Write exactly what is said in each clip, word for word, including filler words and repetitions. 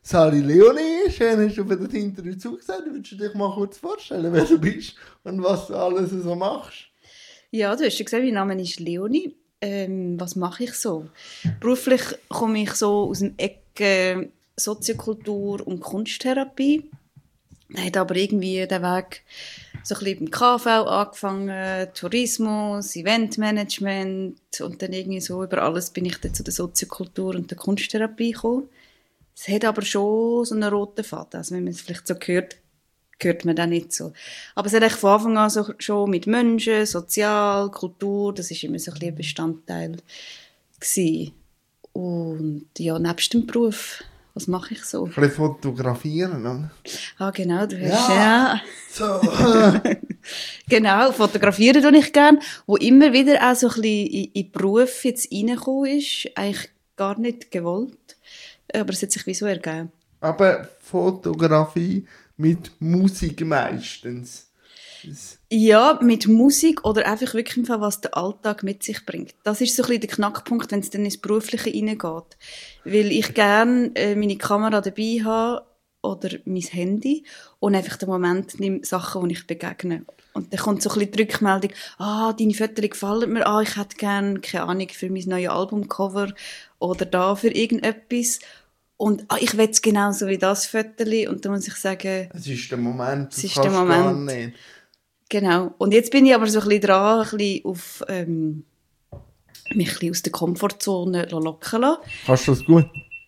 Sally Leonie, schön hast du für das Interview zugesagt. Würdest du dich mal kurz vorstellen, wer du bist und was du alles so machst? Ja, du hast ja gesagt, mein Name ist Leonie. Ähm, was mache ich so? Beruflich komme ich so aus dem Ecke Soziokultur und Kunsttherapie. Ich habe aber irgendwie den Weg so ein bisschen beim K V angefangen, Tourismus, Eventmanagement und dann irgendwie so über alles bin ich dann zu der Soziokultur und der Kunsttherapie gekommen. Es hat aber schon so einen roten Faden, also wenn man es vielleicht so hört, hört man das nicht so. Aber es hat eigentlich von Anfang an so schon mit Menschen, Sozial, Kultur, das war immer so ein bisschen ein Bestandteil gewesen. Und ja, nebst dem Beruf, was mache ich so? Ein bisschen fotografieren, oder? Ah, genau, du hast ja. ja. So. Genau, fotografieren tue ich gerne. Wo immer wieder auch so ein bisschen in, in den Beruf jetzt reingekommen ist, eigentlich gar nicht gewollt. Aber es hat sich wieso ergeben. Aber Fotografie mit Musik meistens. Das Ja, mit Musik oder einfach wirklich, was der Alltag mit sich bringt. Das ist so ein bisschen der Knackpunkt, wenn es dann ins Berufliche reingeht. Weil ich gerne äh, meine Kamera dabei habe oder mein Handy und einfach den Moment nehme, Sachen, die ich begegne. Und dann kommt so ein bisschen die Rückmeldung, ah, deine Fotos gefallen mir, ah, ich hätte gerne, keine Ahnung, für mein neues Albumcover oder da für irgendetwas. Und ah, ich will es genauso wie das Foto. Und da muss ich sagen, es ist der Moment, es ist der Moment. Gar nicht. Genau. Und jetzt bin ich aber so ein bisschen dran, ein bisschen auf, ähm, mich ein bisschen aus der Komfortzone locken lassen. Kannst du das gut?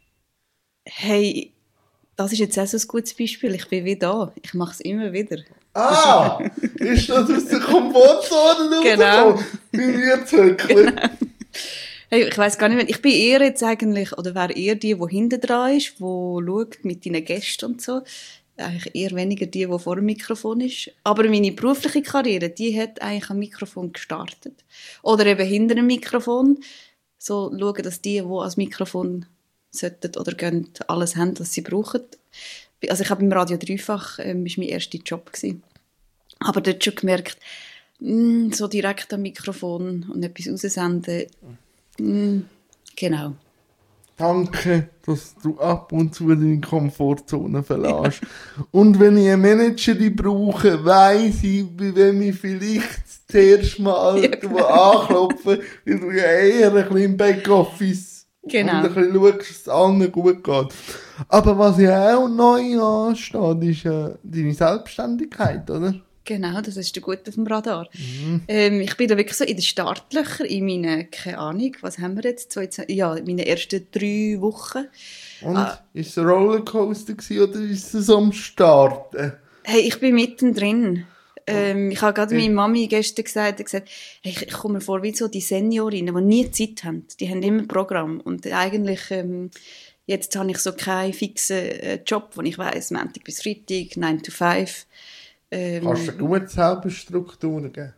Hey, das ist jetzt auch so ein gutes Beispiel. Ich bin wie da. Ich mache es immer wieder. Ah, ist das aus der Komfortzone genau. Bin ich wirklich? Genau. Hey, ich weiss gar nicht mehr. Ich bin eher jetzt eigentlich, oder wäre eher die, die hinten dran ist, die schaut mit deinen Gästen und so. Eigentlich eher weniger die, die vor dem Mikrofon ist. Aber meine berufliche Karriere, die hat eigentlich am Mikrofon gestartet. Oder eben hinter dem Mikrofon. So schauen, dass die, die ans Mikrofon sollten oder gehen, alles haben, was sie brauchen. Also ich habe im Radio Dreifach, ähm, das war mein erster Job gewesen. Aber dort schon gemerkt, mh, so direkt am Mikrofon und etwas raussenden, mh, genau. Danke, dass du ab und zu deine Komfortzone verlässt. Und wenn ich einen Manager brauche, weiss ich, bei wem ich vielleicht zuerst mal ja, genau. anklopfe, weil du ja eher ein bisschen im Backoffice genau. und ein bisschen schaust, dass es allen gut geht. Aber was ja auch neu ansteht, ist äh, deine Selbstständigkeit, oder? Genau, das ist gut auf dem Radar. Mhm. Ähm, ich bin da wirklich so in den Startlöchern, in meinen, keine Ahnung, was haben wir jetzt? zweiundzwanzig, ja, in meinen ersten drei Wochen. Und, ah, ist es ein Rollercoaster gewesen, oder ist es am Starten? Hey, ich bin mittendrin. Ähm, ich habe gerade meiner Mami gestern gesagt, gesagt hey, ich, ich komme mir vor wie so die Seniorinnen, die nie Zeit haben. Die haben immer ein Programm. Und eigentlich, ähm, jetzt habe ich so keinen fixen äh, Job, wo ich weiss, Montag bis Freitag, nine to five. Ähm, Kannst du gut selber Strukturen geben?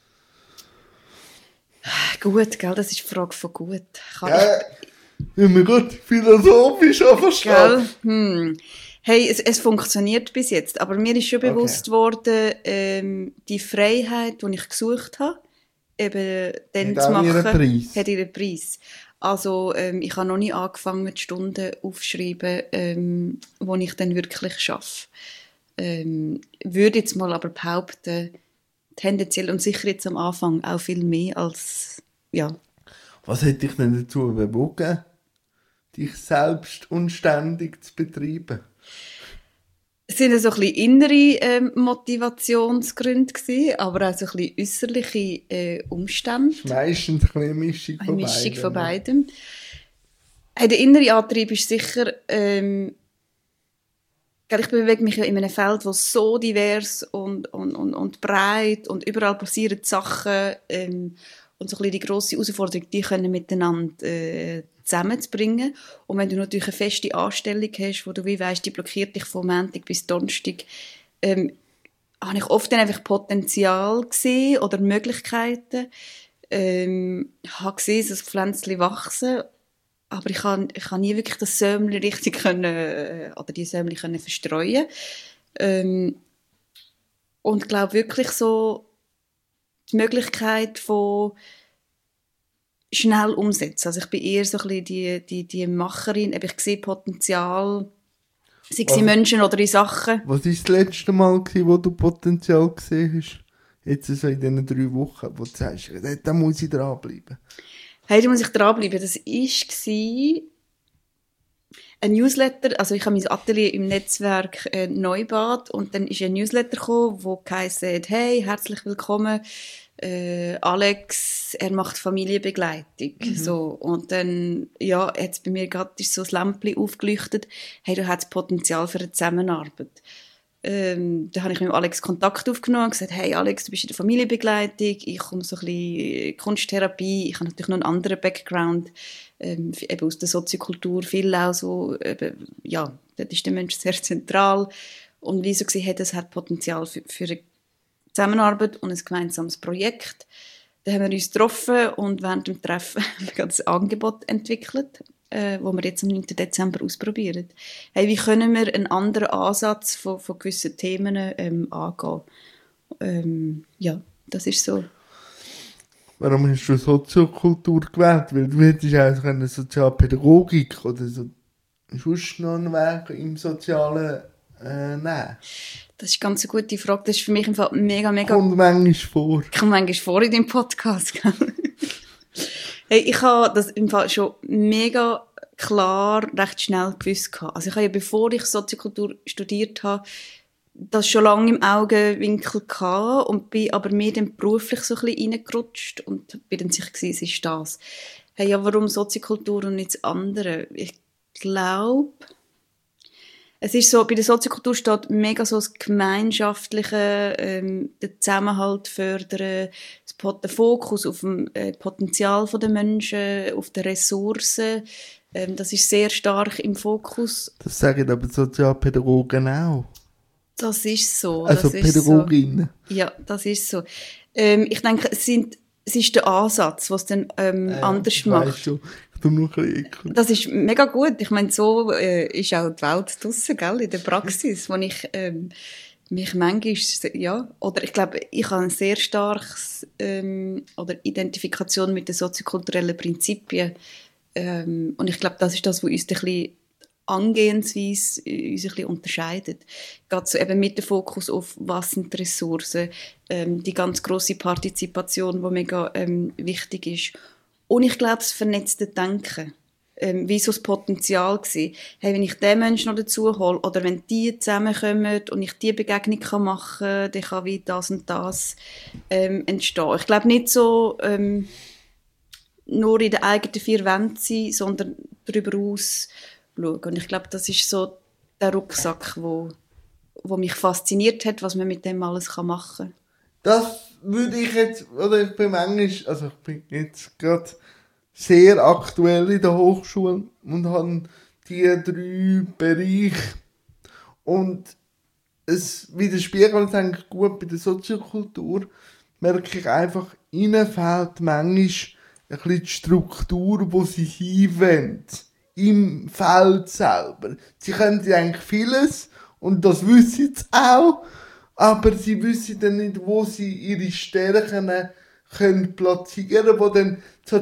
Gut, gell, das ist die Frage von gut. Kann ja, wenn man gut philosophisch verstanden. Hm. Hey, es, es funktioniert bis jetzt, aber mir ist schon okay. bewusst worden, ähm, die Freiheit, die ich gesucht habe, eben dann hat zu machen, ihren Preis. hat ihren Preis. Also ähm, ich habe noch nie angefangen, die Stunden aufzuschreiben, ähm, wo ich dann wirklich schaffe. Ähm, würde jetzt mal aber behaupten, tendenziell und sicher jetzt am Anfang auch viel mehr als, ja. Was hat dich denn dazu bewogen, dich selbst unständig zu betreiben? Es waren so ein bisschen innere ähm, Motivationsgründe gewesen, aber auch so ein bisschen äusserliche äh, Umstände. Meistens ein bisschen eine Mischung von eine Mischung beidem. Von beidem. Hey, der innere Antrieb ist sicher, ähm, ich bewege mich ja in einem Feld, das so divers und, und, und, und breit und überall passieren Sachen ähm, und so ein bisschen die grosse Herausforderung, die können miteinander äh, zusammenzubringen. Und wenn du natürlich eine feste Anstellung hast, wo du wie weisst, die blockiert dich von Montag bis Donnerstag, ähm, habe ich oft dann einfach Potenzial gesehen oder Möglichkeiten. Ähm, ich habe gesehen, dass Pflänzchen wachsen. Aber ich kann, ich kann nie wirklich das Sämli richtig können, oder die Sämli können verstreuen. Ähm, und ich glaube wirklich so, die Möglichkeit von schnell umsetzen. Also ich bin eher so ein bisschen die, die, die Macherin, ich sehe Potenzial Sei es in Menschen oder in Sachen. Was war das letzte Mal, gewesen, wo du Potenzial gesehen hast? Jetzt so in diesen drei Wochen, wo du sagst, da muss ich dranbleiben. Hey, da muss ich dranbleiben. Das war ein Newsletter. Also ich habe mein Atelier im Netzwerk äh, Neubad und dann ist ein Newsletter gekommen, wo heisst, hey, herzlich willkommen, äh, Alex, er macht Familienbegleitung. Mhm. So. Und dann, ja, hat bei mir gerade so ein Lämpchen aufgeleuchtet, hey, du hast Potenzial für eine Zusammenarbeit. Ähm, da habe ich mit Alex Kontakt aufgenommen und gesagt, hey Alex, du bist in der Familienbegleitung, ich komme so ein bisschen Kunsttherapie, ich habe natürlich noch einen anderen Background, ähm, eben aus der Soziokultur, viel auch so, eben, ja, dort ist der Mensch sehr zentral und wie so gesehen hat, es hat Potenzial für, für eine Zusammenarbeit und ein gemeinsames Projekt. Da haben wir uns getroffen und während dem Treffen haben wir ein Angebot entwickelt, äh, wo wir jetzt am neunten Dezember ausprobieren. Hey, wie können wir einen anderen Ansatz von, von gewissen Themen ähm, angehen? Ähm, ja, das ist so. Warum hast du Soziokultur gewählt? Weil du hättest auch eine Sozialpädagogik oder so sonst noch einen Weg im Sozialen äh, nehmen. Das ist ganz eine gute Frage. Das ist für mich im Fall mega, mega... Kommt manchmal vor. Kommt manchmal vor in deinem Podcast. Hey, ich habe das im Fall schon mega klar, recht schnell gewusst. Also ich habe ja, bevor ich Soziokultur studiert habe, das schon lange im Augenwinkel gehabt und bin aber mehr dann beruflich so ein bisschen reingerutscht und bin dann sicher gewesen, es ist das. Hey, ja, warum Soziokultur und nicht das andere? Ich glaube... Es ist so, bei der Soziokultur steht mega so das Gemeinschaftliche, ähm, den Zusammenhalt fördern, den Fokus auf dem äh, Potenzial der Menschen, auf die Ressourcen. Ähm, das ist sehr stark im Fokus. Das sagen aber Sozialpädagogen auch. Das ist so. Also das ist Pädagoginnen. So. Ja, das ist so. Ähm, ich denke, es, sind, es ist der Ansatz, was es dann ähm, äh, anders macht. Schon. Noch ein das ist mega gut. Ich meine, so äh, ist auch die Welt draussen, gell, in der Praxis, wo ich ähm, mich manchmal, ja, oder ich glaube, ich habe ein sehr starkes ähm, oder Identifikation mit den soziokulturellen Prinzipien ähm, und ich glaube, das ist das, was uns ein bisschen Angehensweise uns ein bisschen unterscheidet. Geht so eben mit dem Fokus auf, was sind die Ressourcen, ähm, die ganz grosse Partizipation, die mega ähm, wichtig ist. Und ich glaube, das vernetzte Denken, ähm, wie so das Potenzial war. Hey, wenn ich den Menschen noch dazu hole, oder wenn die zusammenkommen und ich diese Begegnung kann machen kann, dann kann wie das und das ähm, entstehen. Ich glaube nicht so ähm, nur in den eigenen vier Wänden sein, sondern darüber aus schauen. Und ich glaube, das ist so der Rucksack, wo, wo mich fasziniert hat, was man mit dem alles machen kann. Das würde ich jetzt, oder ich bin manchmal, also ich bin jetzt gerade sehr aktuell in der Hochschule und habe die drei Bereiche und es widerspiegelt eigentlich gut bei der Soziokultur, merke ich einfach, ihnen fehlt manchmal ein bisschen die Struktur, wo sie hinwollen, im Feld selber. Sie können ja eigentlich vieles und das wissen sie auch, aber sie wissen dann nicht, wo sie ihre Stärken können platzieren, wo dann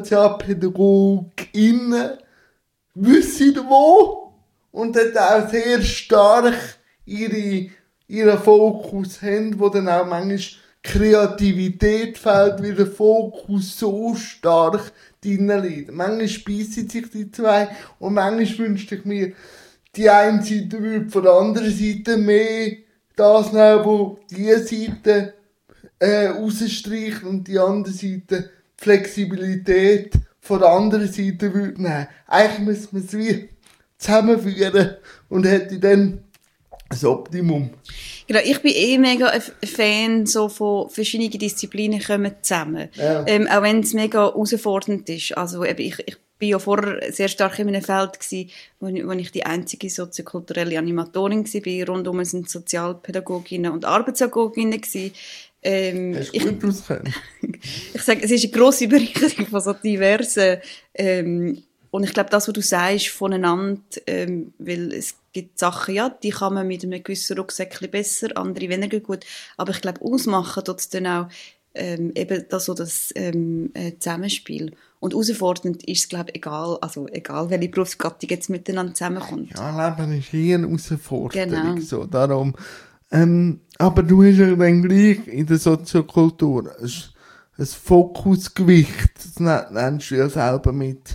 SozialpädagogInnen wissen wo und dann auch sehr stark ihre, ihren Fokus haben, wo dann auch manchmal Kreativität fehlt, weil der Fokus so stark drin liegt. Manchmal spiessen sich die zwei und manchmal wünschte ich mir, die eine Seite würde von der anderen Seite mehr das nehmen, wo die Seite äh, rausstreicht und die andere Seite Flexibilität von der anderen Seite würde nehmen. Eigentlich müsste man es wie zusammenführen und hätte dann das Optimum. Genau, ich bin eh mega ein Fan so von verschiedenen Disziplinen kommen zusammen. Ja. Ähm, auch wenn es mega herausfordernd ist. Also eben, ich, ich bin ja vorher sehr stark in einem Feld gewesen, wo ich, wo ich die einzige soziokulturelle Animatorin war. Rundum sind Sozialpädagoginnen und Arbeitspädagoginnen gewesen. Ähm, Hast du gut auskennen? Ich sage, es ist eine grosse Bereicherung von so diversen. Ähm, und ich glaube, das, was du sagst, voneinander, ähm, weil es gibt Sachen, ja, die kann man mit einem gewissen Rucksäckchen besser, andere weniger gut. Aber ich glaube, ausmachen tut es dann auch, ähm, eben das, so das ähm, äh, Zusammenspiel. Und herausfordernd ist es, glaube ich, egal, also egal, welche Berufsgattung jetzt miteinander zusammenkommt. Ja, Leben ist hier eine Herausforderung. Genau. So, darum. Ähm, aber du hast ja dann gleich in der Soziokultur ein, ein Fokusgewicht, das nennst du ja selber mit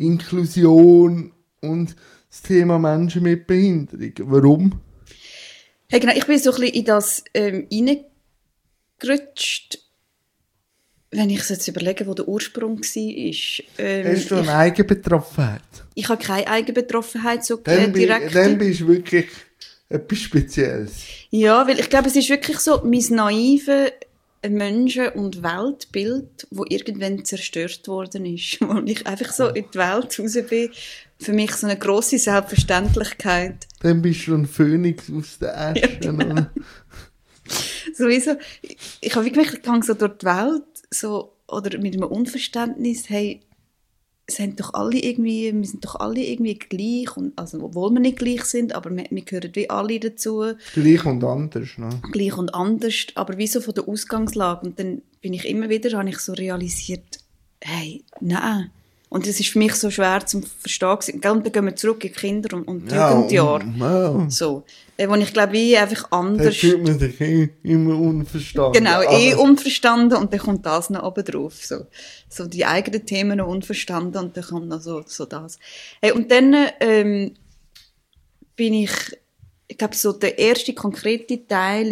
Inklusion und das Thema Menschen mit Behinderung. Warum? Hey, genau, ich bin so ein bisschen in das ähm, reingerutscht, wenn ich es jetzt überlege, wo der Ursprung war. Ähm, Hast du eine ich, Eigenbetroffenheit? ich habe keine Eigenbetroffenheit so äh, Dann, direkt. bi- dann bist du wirklich etwas Spezielles. Ja, weil ich glaube, es ist wirklich so mein naives Menschen- und Weltbild, wo irgendwann zerstört worden ist. Wo ich einfach so in die Welt raus bin. Für mich so eine grosse Selbstverständlichkeit. Dann bist du ein Phönix aus der Asche. Ja, genau. Sowieso, ich, ich habe wirklich gegangen so durch die Welt, so, oder mit einem Unverständnis, hey, es sind doch alle irgendwie, wir sind doch alle irgendwie gleich, und, also, obwohl wir nicht gleich sind, aber wir, wir gehören wie alle dazu. Gleich und anders, ne? Gleich und anders, aber wie so von der Ausgangslage. Und dann bin ich immer wieder, habe ich so realisiert, hey, nein. Und das ist für mich so schwer zu verstehen. Und dann gehen wir zurück in die Kinder- und, und Ja, Jugendjahre. ja. So. Äh, wo ich glaube, wie einfach Da anders... fühlt man sich eh immer unverstanden. Genau, eh Aber- unverstanden, und dann kommt das noch oben drauf. So, so die eigenen Themen noch unverstanden, und dann kommt noch so, so das. Hey, und dann ähm, bin ich, ich glaube, so der erste konkrete Teil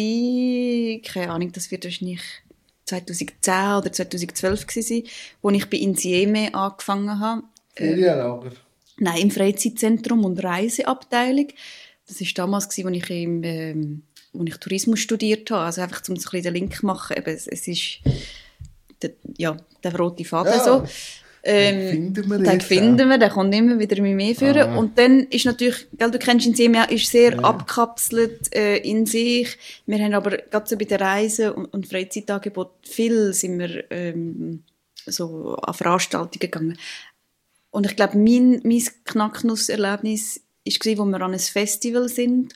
war, keine Ahnung, das wird wahrscheinlich zweitausendzehn oder zweitausendzwölf gewesen, wo ich bei Insieme angefangen habe. Ferienlager. Nein, im Freizeitzentrum und Reiseabteilung. Das war damals, als ich, im, ähm, wo ich Tourismus studiert habe. Also einfach, um so ein bisschen den Link zu machen. Eben, es, es ist der, ja, der rote Faden Ja, so. den Ähm, finden wir den jetzt finden wir, der kommt immer wieder mit mir führen. Ah. Und dann ist natürlich, gell, du kennst ihn sehr, ist sehr ja. abgekapselt äh, in sich. Wir haben aber gerade so bei den Reisen und, und Freizeitangeboten viel sind wir ähm, so an Veranstaltungen gegangen. Und ich glaube, mein, mein Knacknusserlebnis war, wo wir an einem Festival sind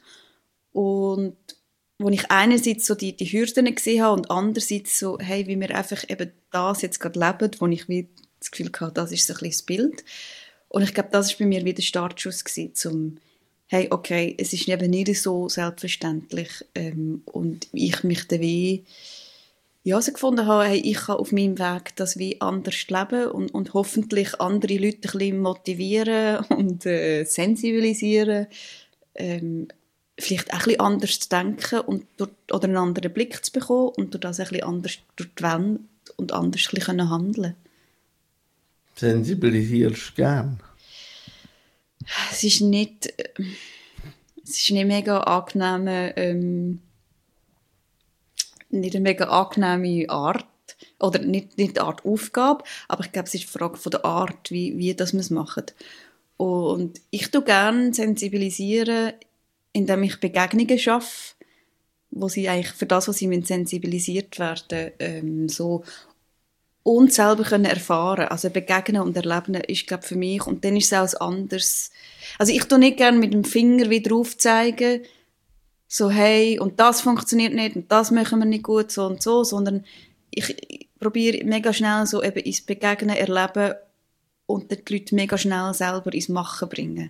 und wo ich einerseits so die, die Hürden gesehen habe und andererseits so, hey, wie wir einfach eben das jetzt gerade leben, wo ich wie das Gefühl hatte, das ist so ein bisschen das Bild. Und ich glaube, das war bei mir wieder der Startschuss gewesen, zum, hey, okay, es ist eben nicht so selbstverständlich ähm, und ich mich dann wie ja, so gefunden habe, hey, ich kann auf meinem Weg das wie anders leben und, und hoffentlich andere Leute ein bisschen motivieren und äh, sensibilisieren, ähm, vielleicht auch ein bisschen anders zu denken und durch, oder einen anderen Blick zu bekommen und durch das ein bisschen anders durch die Welt und anders ein bisschen handeln. Sensibilisierst du gern? Es ist nicht, äh, es ist nicht mega angenehme, ähm, nicht eine mega angenehme Art, oder nicht, nicht die Art Aufgabe, aber ich glaube, es ist die Frage von der Art, wie, wie das wir es machen. Und ich tue gerne sensibilisieren, indem ich Begegnungen schaffe, wo sie eigentlich für das, was sie sensibilisiert werden, ähm, so und selber können erfahren. Also begegnen und erleben ist, glaube ich, für mich. Und dann ist es auch ein anderes. Also ich tue nicht gerne mit dem Finger wieder drauf zeigen, so, hey, und das funktioniert nicht, und das machen wir nicht gut, so und so, sondern ich, ich probiere mega schnell so eben ins Begegnen, Erleben und die Leute mega schnell selber ins Machen bringen.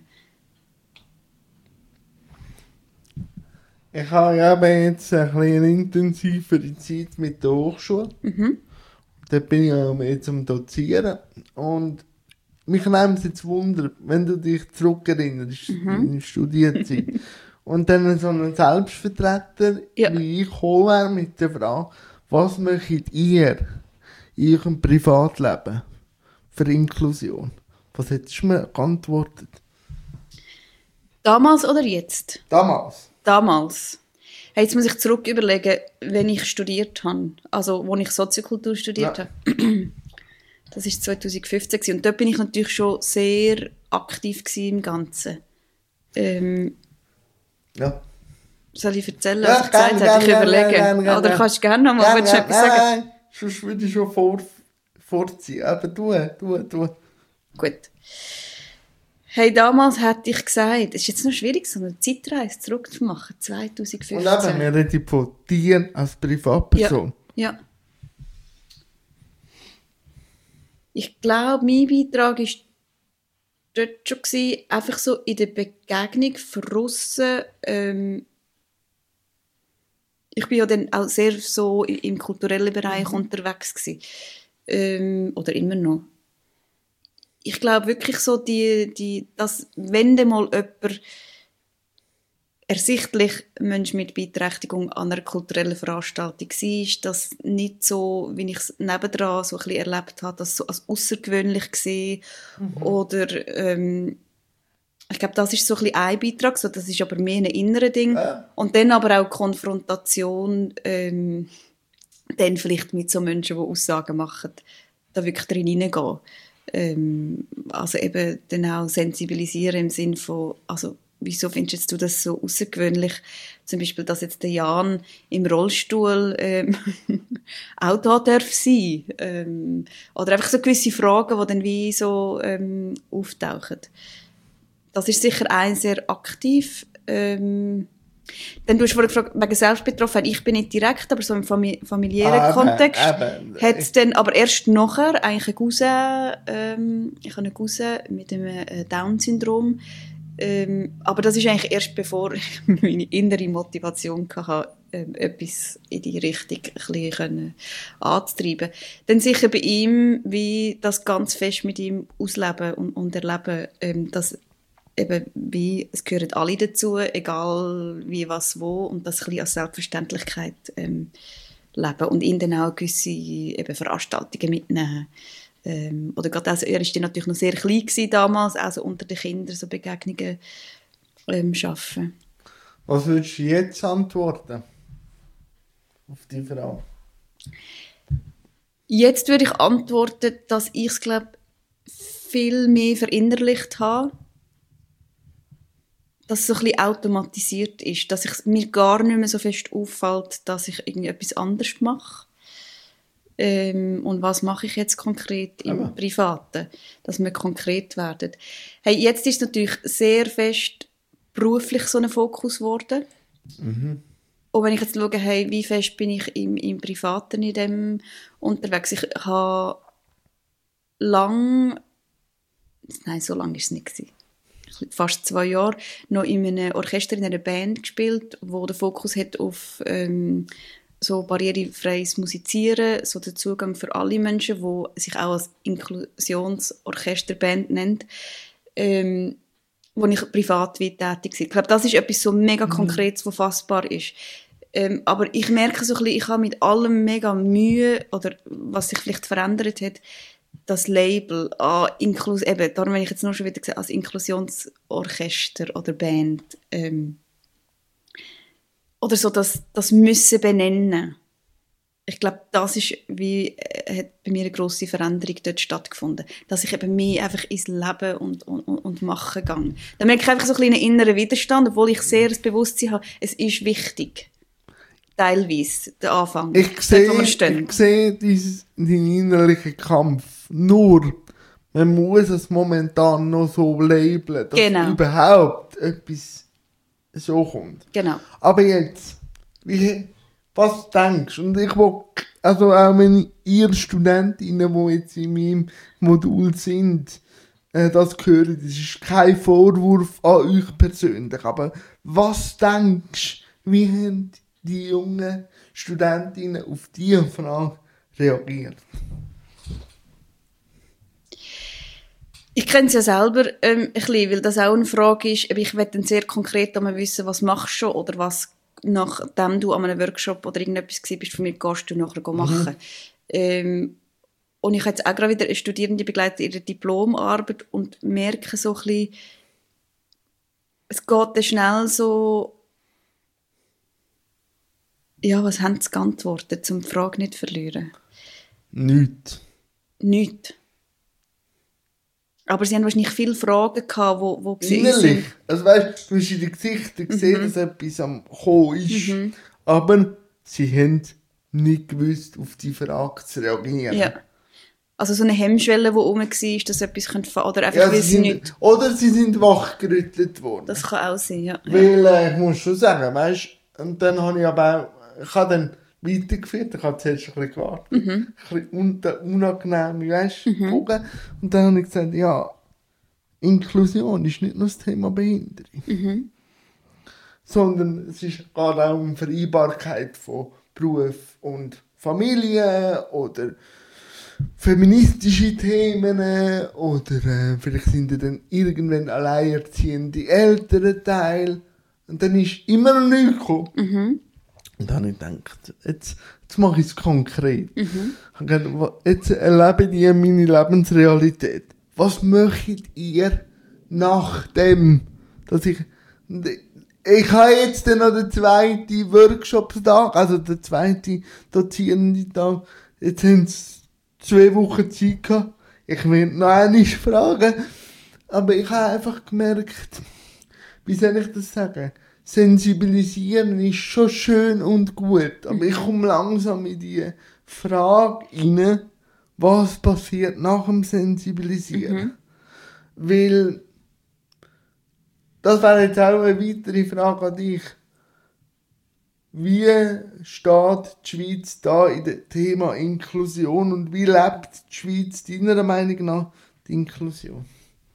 Ich habe ja eben jetzt ein bisschen eine intensivere Zeit mit der Hochschule. Mhm. Da bin ich ja jetzt am Dozieren. Und mich nimmt es jetzt Wunder, wenn du dich zurückerinnerst Mhm. in die Studienzeit. Und dann so ein Selbstvertreter Ja. wie ich gekommen wäre mit der Frage, was möchtet ihr in eurem Privatleben für Inklusion? Was hättest du mir geantwortet? Damals oder jetzt? Damals. Damals. Hey, jetzt muss ich zurück überlegen, wenn ich studiert habe. Also, wo ich Soziokultur studiert Ja. habe. Das war zweitausendfünfzehn gewesen. Und dort bin ich natürlich schon sehr aktiv gewesen im Ganzen. Ähm, Ja. soll ich erzählen, Ja, was ich gesagt gerne, habe? Ich gerne, überlege. gerne, gerne, Oder gerne. kannst du gerne noch mal Nein, willst du nein, etwas sagen? nein, nein, sonst würde ich schon vor, vorziehen. Aber du, du, du. Gut. Hey, damals hätte ich gesagt, es ist jetzt noch schwierig, so eine Zeitreise zurückzumachen, Und eben, zweitausendfünfzehn. wir reden von dir als Privatperson. Ja. Ich glaube, mein Beitrag war dort schon gewesen, einfach so in der Begegnung von aussen, ähm, ich bin ja dann auch sehr so im kulturellen Bereich mhm. unterwegs gewesen. Ähm, oder immer noch. Ich glaube wirklich so, die, die, dass, wenn dann mal jemand ersichtlich Mensch mit Beeinträchtigung an einer kulturellen Veranstaltung war, ist das nicht so, wie ich es nebendran so ein bisschen erlebt habe, dass so als außergewöhnlich war. Mhm. Oder ähm, ich glaube, das ist so ein bisschen ein Beitrag, so, das ist aber mehr ein inneres Ding. Äh. Und dann aber auch Konfrontation, ähm, dann vielleicht mit so Menschen, die Aussagen machen, da wirklich drin hineingehen. Ähm, also eben dann auch sensibilisieren im Sinn von, also wieso findest du das so außergewöhnlich? Zum Beispiel, dass jetzt der Jan im Rollstuhl ähm, auch da darf sein. Ähm, oder einfach so gewisse Fragen, die dann wie so ähm, auftauchen. Das ist sicher ein sehr aktiv. Ähm, dann du hast vorhin gefragt, wegen Selbstbetroffenheit. Ich bin nicht direkt, aber so im famili- familiären ah, Kontext. Hat es dann aber erst nachher eigentlich einen Cousin, ähm, ich habe einen Cousin mit einem Down-Syndrom. Ähm, aber das ist eigentlich erst bevor ich meine innere Motivation hatte, ähm, etwas in die Richtung ein bisschen anzutreiben. Dann sicher bei ihm, wie das ganz fest mit ihm ausleben und, und erleben, ähm, dass eben wie, es gehören alle dazu, egal wie, was, wo, und das ein bisschen als Selbstverständlichkeit ähm, leben und ihn dann auch gewisse eben Veranstaltungen mitnehmen. Ähm, oder gerade also, er war dann natürlich noch sehr klein gewesen damals, also unter den Kindern so Begegnungen ähm, schaffen. Was würdest du jetzt antworten auf die Frage? Jetzt würde ich antworten, dass ich es, glaube viel mehr verinnerlicht habe, dass es so ein bisschen automatisiert ist, dass ich, mir gar nicht mehr so fest auffällt, dass ich irgendetwas anderes mache. Ähm, und was mache ich jetzt konkret im Aber. Privaten, dass wir konkret werden. Hey, jetzt ist es natürlich sehr fest beruflich so ein Fokus geworden. Mhm. Und wenn ich jetzt schaue, hey, wie fest bin ich im, im Privaten in dem unterwegs, ich habe lang, nein, so lange war es nicht gewesen, fast zwei Jahre, noch in einem Orchester, in einer Band gespielt, wo der Fokus hat auf ähm, so barrierefreies Musizieren, so der Zugang für alle Menschen, die sich auch als Inklusionsorchesterband nennt, ähm, wo ich privat wie tätig war. Ich glaube, das ist etwas so mega Konkretes, was fassbar ist. Ähm, aber ich merke so ein bisschen, ich habe mit allem mega Mühe, oder was sich vielleicht verändert hat, das Label, ah, Inklus- eben, darum wenn ich jetzt nur schon wieder gesagt, als Inklusionsorchester oder Band, ähm, oder so das, das Müssen benennen. Ich glaube, das ist wie, äh, hat bei mir eine grosse Veränderung dort stattgefunden. Dass ich eben mehr einfach ins Leben und, und, und Machen gehe. Da merke ich einfach so ein einen inneren Widerstand, obwohl ich sehr das Bewusstsein habe, es ist wichtig. Teilweise, der Anfang. Ich sehe, dort, ich sehe dieses, deinen innerlichen Kampf. Nur, man muss es momentan noch so labeln, dass genau. überhaupt etwas so kommt. Genau. Aber jetzt, wie, was denkst du? Und ich will, also auch wenn ihr Studentinnen, die jetzt in meinem Modul sind, äh, das hören, das ist kein Vorwurf an euch persönlich, aber was denkst du, wie haben die jungen Studentinnen auf diese Frage reagiert? Ich kenne es ja selber ähm, ein bisschen, weil das auch eine Frage ist, aber ich möchte dann sehr konkret wissen, was machst du schon oder was, nachdem du an einem Workshop oder irgendetwas gewesen bist, von mir gehst du nachher machen. Mhm. Ähm, und ich habe jetzt auch gerade wieder eine Studierende begleitet in ihrer Diplomarbeit und merke so ein bisschen, es geht dann schnell so, ja, was haben sie geantwortet, um die Frage nicht zu verlieren? Nichts. Nichts. Aber sie haben wahrscheinlich viele Fragen gehabt, wo, wo innerlich. Also weißt, du hast in den Gesichtern gesehen, mhm. dass etwas am Kommen ist. Mhm. Aber sie haben nicht gewusst, auf die Frage zu reagieren. Ja. Also so eine Hemmschwelle, die oben war, dass etwas könnte, oder einfach, ja, weil sie nicht... Oder sie sind wachgerüttelt worden. Das kann auch sein, ja. Weil, äh, ich muss schon sagen, weißt, und dann habe ich aber auch, ich habe dann weitergeführt. Ich habe zuerst ein bisschen gewartet, Mhm. ein bisschen un- unangenehm, weißt, Mhm. gucken. Und dann habe ich gesagt, ja, Inklusion ist nicht nur das Thema Behinderung, Mhm. sondern es ist gerade auch um Vereinbarkeit von Beruf und Familie oder feministische Themen oder äh, vielleicht sind ja dann irgendwann alleinerziehende Elternteile und dann ist immer noch nichts gekommen. Mhm. Und dann habe ich gedacht, jetzt, jetzt mache ich es konkret. Mhm. Ich habe gedacht, wa- jetzt erlebe ich meine Lebensrealität. Was möchtet ihr nachdem, dass ich... Ich habe jetzt dann noch den zweiten Workshop-Tag, also den zweiten dozierenden Tag. Jetzt haben sie zwei Wochen Zeit gehabt. Ich will noch einmal fragen. Aber ich habe einfach gemerkt, wie soll ich das sagen? Sensibilisieren ist schon schön und gut, aber ich komme langsam in die Frage rein, was passiert nach dem Sensibilisieren. Mhm. Weil, das wäre jetzt auch eine weitere Frage an dich. Wie steht die Schweiz da in dem Thema Inklusion und wie lebt die Schweiz deiner Meinung nach die Inklusion?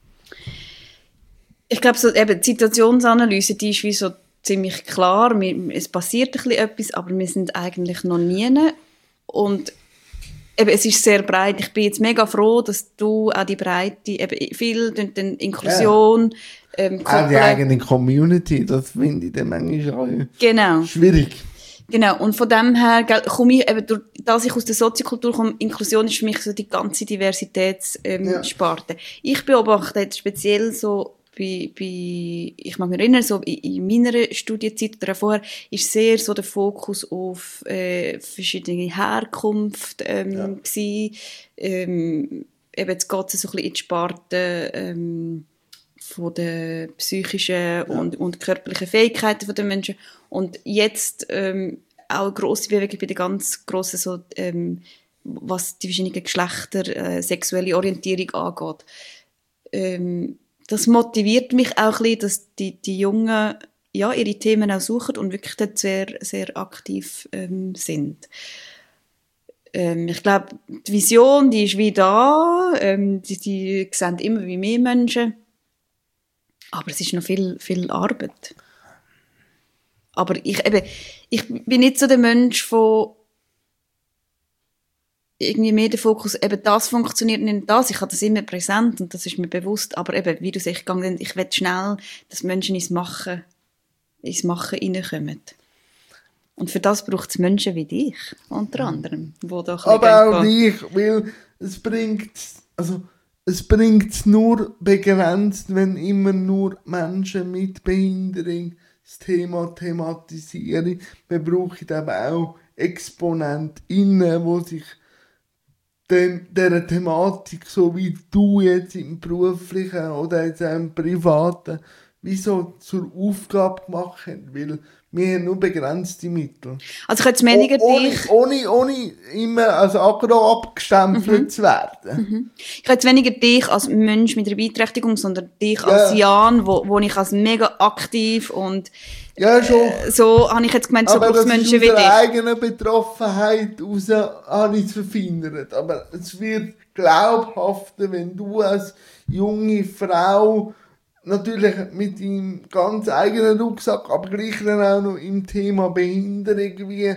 Ich glaube, so, eben, die Situationsanalyse, die ist wie so ziemlich klar. Wir, es passiert ein bisschen etwas, aber wir sind eigentlich noch nie. Und eben, es ist sehr breit. Ich bin jetzt mega froh, dass du auch die Breite, eben viel den, den Inklusion, ähm, Auch die koppeln. eigene Community, das finde ich dann manchmal auch Genau. schwierig. Genau, und von dem her gell, komme ich, eben durch, dass ich aus der Soziokultur komme, Inklusion ist für mich so die ganze Diversitätssparte. Ähm, Ja. Sparte. Ich beobachte jetzt speziell so bei, bei, ich mag mich erinnern, so in, in meiner Studienzeit oder auch vorher, ist sehr so der Fokus auf äh, verschiedene Herkunft ähm, Ja. gsi. Ähm, eben jetzt geht es so ein bisschen in die Sparte ähm, von den psychischen und, und körperlichen Fähigkeiten der Menschen. Und jetzt ähm, auch eine grosse Bewegung bei den ganz grossen, so, ähm, was die verschiedenen Geschlechter, äh, sexuelle Orientierung angeht. Ähm, das motiviert mich auch ein bisschen, dass die, die Jungen ja, ihre Themen auch suchen und wirklich dort sehr, sehr aktiv ähm, sind. Ähm, ich glaube, die Vision, die ist wie da, ähm, die, die sehen immer wie mehr Menschen. Aber es ist noch viel, viel Arbeit. Aber ich, eben, ich bin nicht so der Mensch von irgendwie mehr der Fokus, eben das funktioniert nicht das. Ich habe das immer präsent und das ist mir bewusst. Aber eben, wie du sagst, ich will schnell, dass Menschen ins Machen, ins Machen reinkommen. Und für das braucht es Menschen wie dich, unter anderem. Wo da Aber auch dich, weil es bringt, also, es bringt nur begrenzt, wenn immer nur Menschen mit Behinderung das Thema thematisieren. Wir brauchen aber auch ExponentInnen, die sich dem, dieser Thematik, so wie du jetzt im beruflichen oder jetzt auch im privaten, wie so zur Aufgabe gemacht haben, weil wir haben nur begrenzte Mittel. Also ich hätte weniger Oh, ohne, dich... ohne, ohne immer als aggro abgestempelt mhm. zu werden. Mhm. Ich hätte weniger dich als Mensch mit einer Beeinträchtigung, sondern dich als Ja. Jan, wo, wo ich als mega aktiv und Ja, schon. äh, so habe ich jetzt gemeint, so braucht es Menschen wie dich. Aber dich. aus der eigenen Betroffenheit heraus habe ich es verfeinert. Aber es wird glaubhafter, wenn du als junge Frau natürlich mit deinem ganz eigenen Rucksack, aber gleich dann auch noch im Thema Behinderung wie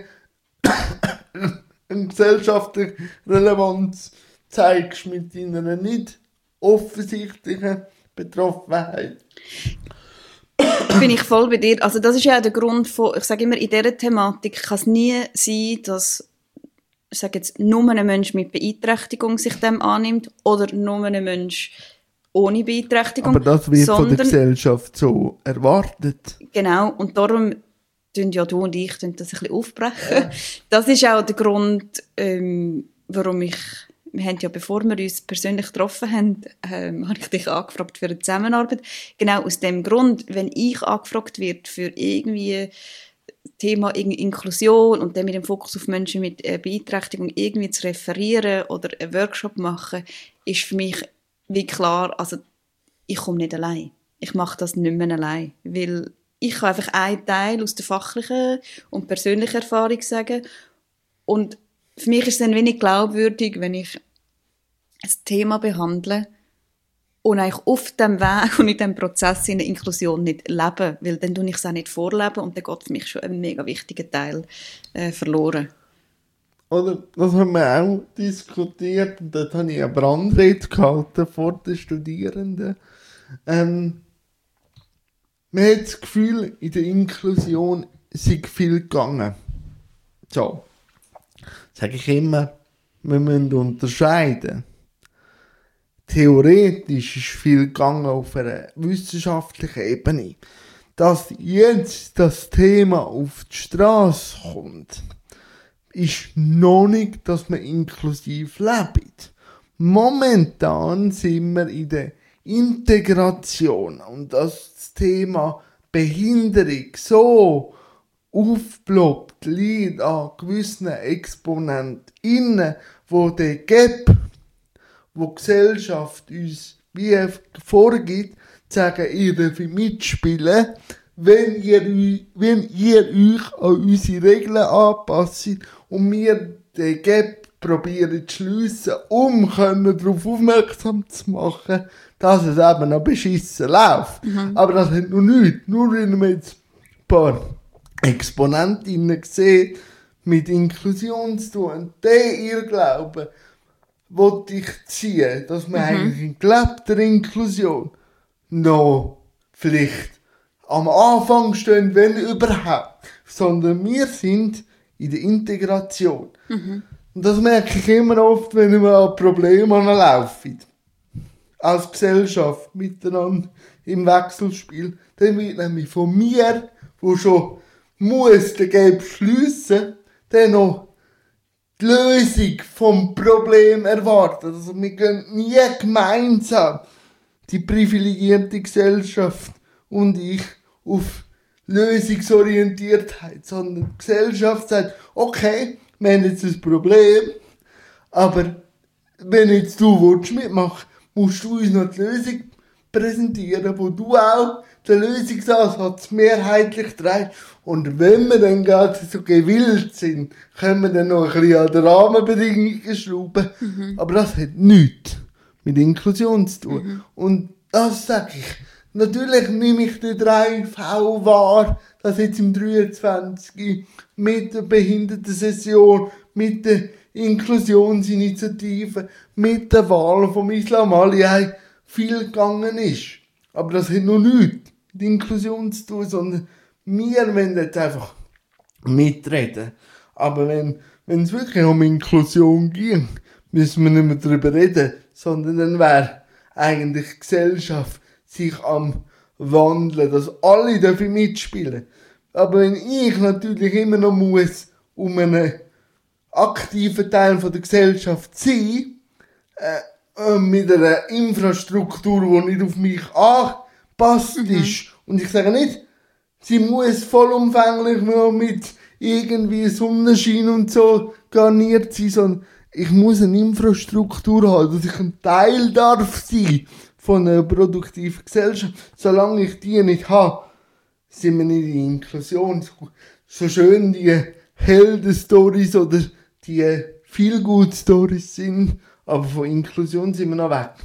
eine gesellschaftliche Relevanz zeigst mit deiner nicht offensichtlichen Betroffenheit. Bin ich voll bei dir. Also das ist ja auch der Grund von, ich sage immer, in dieser Thematik kann es nie sein, dass, ich sage jetzt, nur ein Mensch mit Beeinträchtigung sich dem annimmt oder nur ein Mensch ohne Beeinträchtigung. Aber das wird sondern, von der Gesellschaft so erwartet. Genau, und darum tun ja du und ich das ein bisschen aufbrechen. Ja. Das ist auch der Grund, ähm, warum ich, wir haben ja, bevor wir uns persönlich getroffen haben, ähm, habe ich dich angefragt für eine Zusammenarbeit. Genau aus dem Grund, wenn ich angefragt werde für irgendwie Thema Inklusion und dann mit dem Fokus auf Menschen mit äh, Beeinträchtigung irgendwie zu referieren oder einen Workshop machen, ist für mich wie klar, also ich komme nicht allein. Ich mache das nicht mehr allein, weil ich kann einfach einen Teil aus der fachlichen und persönlichen Erfahrung sagen Und für mich ist es dann wenig glaubwürdig, wenn ich ein Thema behandle und eigentlich auf dem Weg und in diesem Prozess in der Inklusion nicht lebe, weil dann tue ich es auch nicht vorleben und dann geht für mich schon ein mega wichtiger Teil äh, verloren. Oder, das haben wir auch diskutiert und dort habe ich eine Brandrede gehalten vor den Studierenden. Ähm, man hat das Gefühl, in der Inklusion sei viel gegangen. So, sage ich immer, wir müssen unterscheiden. Theoretisch ist viel gegangen auf einer wissenschaftlichen Ebene. Dass jetzt das Thema auf die Straße kommt, ist noch nicht, dass man inklusiv lebt. Momentan sind wir in der Integration und das Thema Behinderung so aufgeploppt liegt an gewissen ExponentInnen, wo der Gap, wo die Gesellschaft uns wie vorgibt, zu sagen, ihr dürft mitspielen, wenn ihr, wenn ihr euch an unsere Regeln anpasst und wir den Gap probieren zu schliessen, um darauf aufmerksam zu machen, dass es eben noch beschissen läuft. Mhm. Aber das hat noch nichts. Nur wenn wir jetzt ein paar Exponentinnen sehen, mit Inklusion zu tun. Und der Irrglaube wollte ich ziehen, dass man mhm. eigentlich in gelebter Inklusion noch vielleicht am Anfang stehen, wenn überhaupt. Sondern wir sind in der Integration. Mhm. Und das merke ich immer oft, wenn wir an Probleme anlaufen. Als Gesellschaft miteinander im Wechselspiel. Dann wird nämlich von mir, wo schon muss den Gap schliessen, dann noch die Lösung vom Problem erwarten. Also wir gehen nie gemeinsam, die privilegierte Gesellschaft und ich, auf Lösungsorientiertheit, sondern die Gesellschaft sagt, okay, wir haben jetzt ein Problem, aber wenn jetzt du willst mitmachen, musst du uns noch die Lösung präsentieren, wo du auch den Lösungsansatz mehrheitlich trägst. Und wenn wir dann gerade so gewillt sind, können wir dann noch ein bisschen an den Rahmenbedingungen schrauben. Mhm. Aber das hat nichts mit Inklusion zu tun. Mhm. Und das sage ich. Natürlich nehme ich den drei V wahr, dass jetzt im dreiundzwanzig mit der Behindertensession, mit der Inklusionsinitiative, mit der Wahl vom Islam Ali viel gegangen ist. Aber das hat noch nichts mit Inklusion zu tun, sondern wir wollen jetzt einfach mitreden. Aber wenn, wenn es wirklich um Inklusion ging, müssen wir nicht mehr darüber reden, sondern dann wäre eigentlich die Gesellschaft sich am wandeln, dass alle dürfen mitspielen. Aber wenn ich natürlich immer noch muss, um einen aktiven Teil von der Gesellschaft zu sein, äh, mit einer Infrastruktur, die nicht auf mich angepasst mhm. ist, und ich sage nicht, sie muss vollumfänglich nur mit irgendwie Sonnenschein und so garniert sein, sondern ich muss eine Infrastruktur haben, dass ich ein Teil darf sein von einer produktiven Gesellschaft. Solange ich die nicht habe, sind wir nicht in Inklusion. So, so schön die Helden-Stories oder die Feel-Good-Stories sind, aber von Inklusion sind wir noch weg.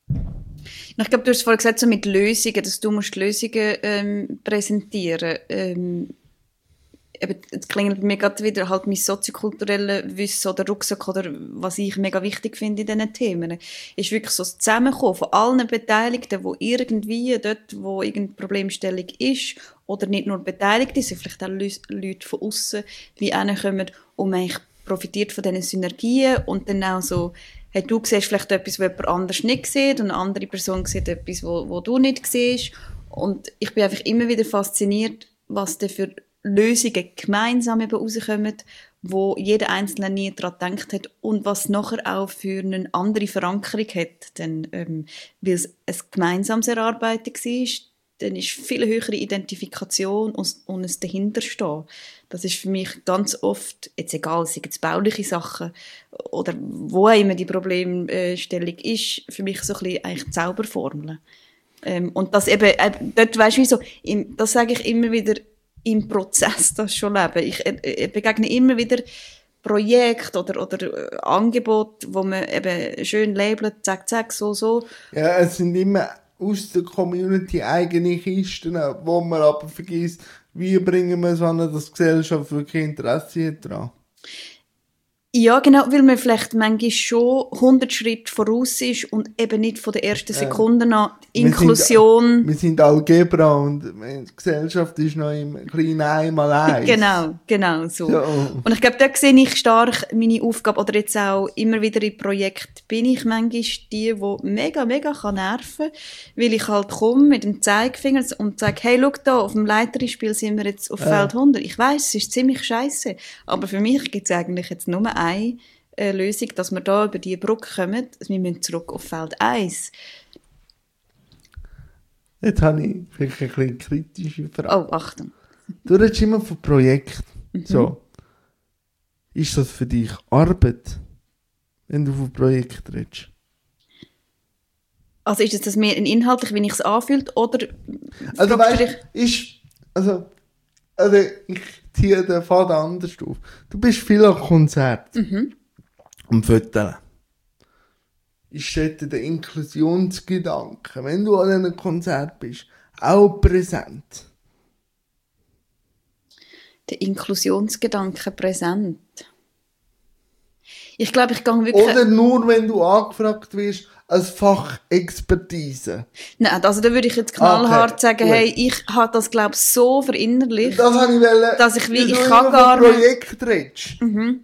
Ich glaube, du hast vorhin gesagt, so mit Lösungen, dass du musst Lösungen ähm, präsentieren. Ähm, eben, jetzt klingelt bei mir gerade wieder halt mein soziokulturelles Wissen oder Rucksack oder was ich mega wichtig finde in diesen Themen. Ist wirklich so das Zusammenkommen von allen Beteiligten, wo irgendwie dort, wo irgendeine Problemstellung ist oder nicht nur beteiligt ist, vielleicht auch Leute von außen wie kommen und man profitiert von diesen Synergien und dann auch so, hey, du siehst vielleicht etwas, was jemand anders nicht sieht und eine andere Person sieht etwas, wo, wo du nicht siehst. Und ich bin einfach immer wieder fasziniert, was da für Lösungen gemeinsam eben rauskommen, wo jeder Einzelne nie daran gedacht hat und was nachher auch für eine andere Verankerung hat. Denn, ähm, weil es ein gemeinsames Erarbeiten war, dann ist viel höhere Identifikation und, und ein Dahinterstehen. Das ist für mich ganz oft, jetzt egal, sei es bauliche Sachen oder wo immer die Problemstellung ist, für mich so ein bisschen eigentlich Zauberformeln. Ähm, und das eben, äh, dort weisst du, wie so, im, das sage ich immer wieder, im Prozess das schon leben. Ich äh, begegne immer wieder Projekt oder, oder äh, Angebot, wo man eben schön labelt, zack, zack, so, so. Ja, es sind immer aus der Community eigene Kisten, wo man aber vergisst, wie bringen wir es an, dass die Gesellschaft wirklich Interesse hat daran. Ja, genau, weil man vielleicht manchmal schon hundert Schritte voraus ist und eben nicht von der ersten Sekunde an Inklusion. Wir sind, wir sind Algebra und die Gesellschaft ist noch im kleinen einmal eins. Genau, genau so. Ja. Und ich glaube, da sehe ich stark meine Aufgabe, oder jetzt auch immer wieder im Projekt bin ich manchmal die, die mega, mega kann nerven, weil ich halt komme mit dem Zeigefinger und sage, hey, schau da, auf dem Leiterspiel sind wir jetzt auf ja. Feld hundert. Ich weiss, es ist ziemlich scheisse, aber für mich gibt es eigentlich jetzt nur eine äh, Lösung, dass wir da über diese Brücke kommen. Wir müssen zurück auf Feld eins. Jetzt habe ich vielleicht eine bisschen kritische Frage. Oh, Achtung. Du redest immer von Projekten. Mhm. So. Ist das für dich Arbeit, wenn du von Projekten redest? Also ist es das mehr inhaltlich, wie ich es anfühlt, oder... Also weißt du, ist... Also, also ich ziehe den Faden anders auf. Du bist viel an Konzerten mhm. und Fotos. Ist dort der Inklusionsgedanke, wenn du an einem Konzert bist, auch präsent? Der Inklusionsgedanke präsent? Ich glaube, ich gehe wirklich... Oder nur, wenn du angefragt wirst, als Fachexpertise? Nein, also da würde ich jetzt knallhart okay, sagen, gut. Hey, ich habe das, glaube ich, so verinnerlicht, das habe ich wollen, dass ich wie, ich kann gar nicht... Projekt redest. Mhm.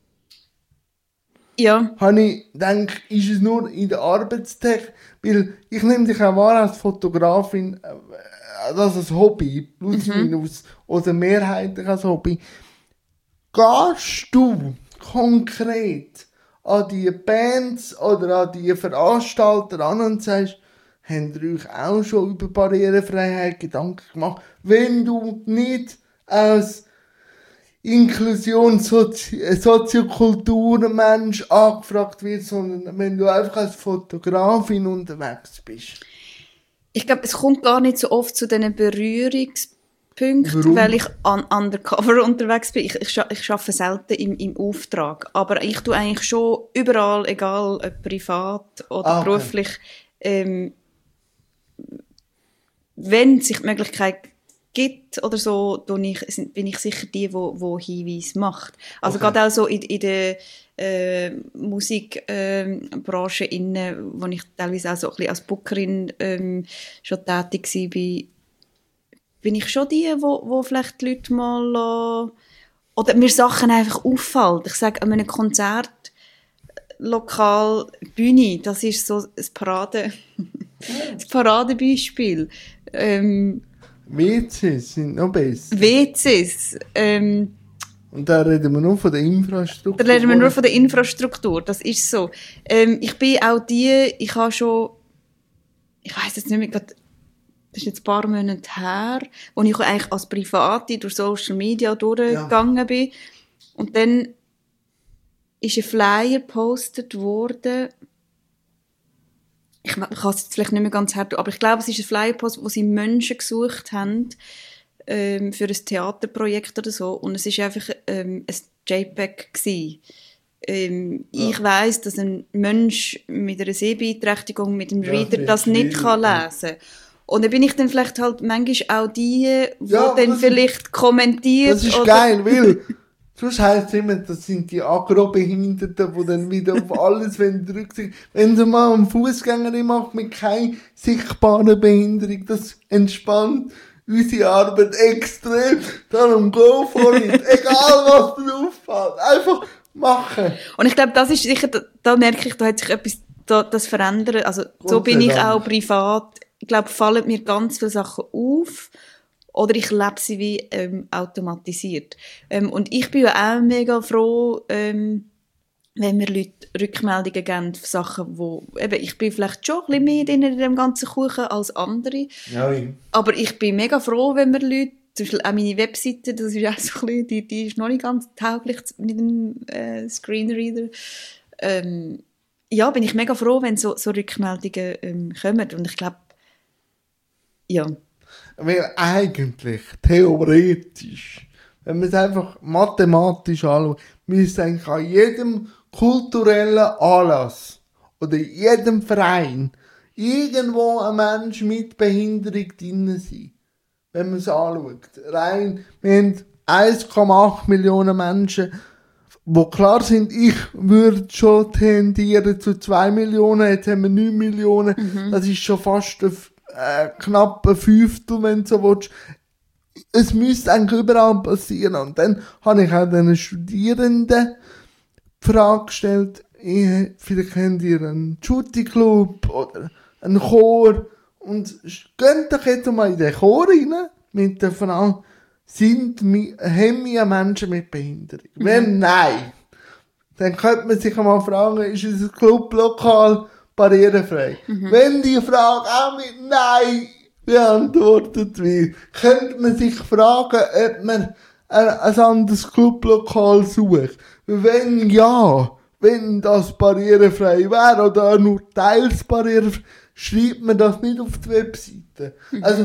Ja. Habe ich gedacht, ist es nur in der Arbeitstechnik, weil ich nehme dich auch wahr als Fotografin, das als Hobby, plus mhm. minus, oder mehrheitlich als Hobby. Gehst du konkret an die Bands oder an die Veranstalter an und sagst, habt ihr euch auch schon über Barrierefreiheit Gedanken gemacht, wenn du nicht als Inklusion, Sozi- Soziokulturmensch angefragt wirst, sondern wenn du einfach als Fotografin unterwegs bist? Ich glaube, es kommt gar nicht so oft zu diesen Berührungspunkten, Warum? weil ich an undercover unterwegs bin. Ich, ich, ich arbeite selten im, im Auftrag, aber ich tue eigentlich schon überall, egal ob privat oder ah, okay. beruflich, ähm, wenn sich die Möglichkeit gibt oder so, bin ich, bin ich sicher die, die, die Hinweise macht. Also okay. gerade auch so in, in der äh, Musikbranche, äh, wo ich teilweise auch so ein bisschen als Bookerin ähm, schon tätig war, bin ich schon die, wo, wo vielleicht die Leute mal äh, oder mir Sachen einfach auffallen. Ich sage, an einem Konzert, Lokal, Bühne, das ist so ein Parade, das Paradebeispiel. Ähm, W Cs sind noch besser. W Cs. Ähm, Und da reden wir nur von der Infrastruktur. Da reden wir nur von der Infrastruktur, das ist so. Ähm, ich bin auch die, ich habe schon, ich weiss jetzt nicht mehr, grad, das ist jetzt ein paar Monate her, wo ich eigentlich als Private durch Social Media durchgegangen ja. bin. Und dann ist ein Flyer gepostet worden. Ich, ich kann es jetzt vielleicht nicht mehr ganz hart, aber ich glaube, es ist ein Flyer-Post, wo sie Menschen gesucht haben ähm, für ein Theaterprojekt oder so. Und es war einfach ähm, ein JPEG gewesen. Ähm, ja. Ich weiss, dass ein Mensch mit einer Sehbeeinträchtigung mit dem ja, Reader das nicht kann lesen kann. Und dann bin ich dann vielleicht halt manchmal auch die, die ja, dann vielleicht ist, kommentiert. Das ist oder geil, weil sonst heisst es immer, das sind die Agrobehinderten, die dann wieder auf alles drücken sind. Wenn du mal einen Fußgängerin macht mit keiner sichtbaren Behinderung, das entspannt unsere Arbeit extrem. Darum go for it. Egal, was dir auffällt. Einfach machen. Und ich glaube, das ist sicher, da, da merke ich, da hat sich etwas, da, das verändert. Also, so bin ich auch privat. Ich glaube, fallen mir ganz viele Sachen auf. Oder ich lebe sie wie ähm, automatisiert. Ähm, und ich bin ja auch mega froh, ähm, wenn mir Leute Rückmeldungen geben für Sachen, wo, eben, ich bin vielleicht schon ein bisschen mehr drin in dem ganzen Kuchen als andere. Ja, ja. Aber ich bin mega froh, wenn mir Leute, zum Beispiel auch meine Webseite, das ist auch so ein bisschen, die, die ist noch nicht ganz tauglich mit dem äh, Screenreader. Ähm, ja, bin ich mega froh, wenn so, so Rückmeldungen ähm, kommen. Und ich glaube, ja. Weil eigentlich, theoretisch, wenn man es einfach mathematisch anschaut, müsste eigentlich an jedem kulturellen Anlass oder in jedem Verein irgendwo ein Mensch mit Behinderung drin sein. Wenn man es anschaut. Rein, wir haben eins Komma acht Millionen Menschen, wo klar sind, ich würde schon tendieren zu zwei Millionen, jetzt haben wir neun Millionen, mhm. Das ist schon fast ein, äh, knapp ein Fünftel, wenn du so willst. Es müsste eigentlich überall passieren. Und dann habe ich auch den Studierenden die Frage gestellt, ich, vielleicht kennt ihr einen Shooting-Club oder einen Chor und geht doch jetzt mal in den Chor rein mit der Frage, sind, haben wir Menschen mit Behinderung? Mhm. Wenn nein, dann könnte man sich einmal fragen, ist unser Clublokal barrierefrei? Mhm. Wenn die Frage auch mit Nein beantwortet wird, könnte man sich fragen, ob man ein, ein anderes Clublokal sucht. Wenn ja, wenn das barrierefrei wäre oder nur teils barrierefrei, schreibt man das nicht auf die Webseite. Mhm. Also,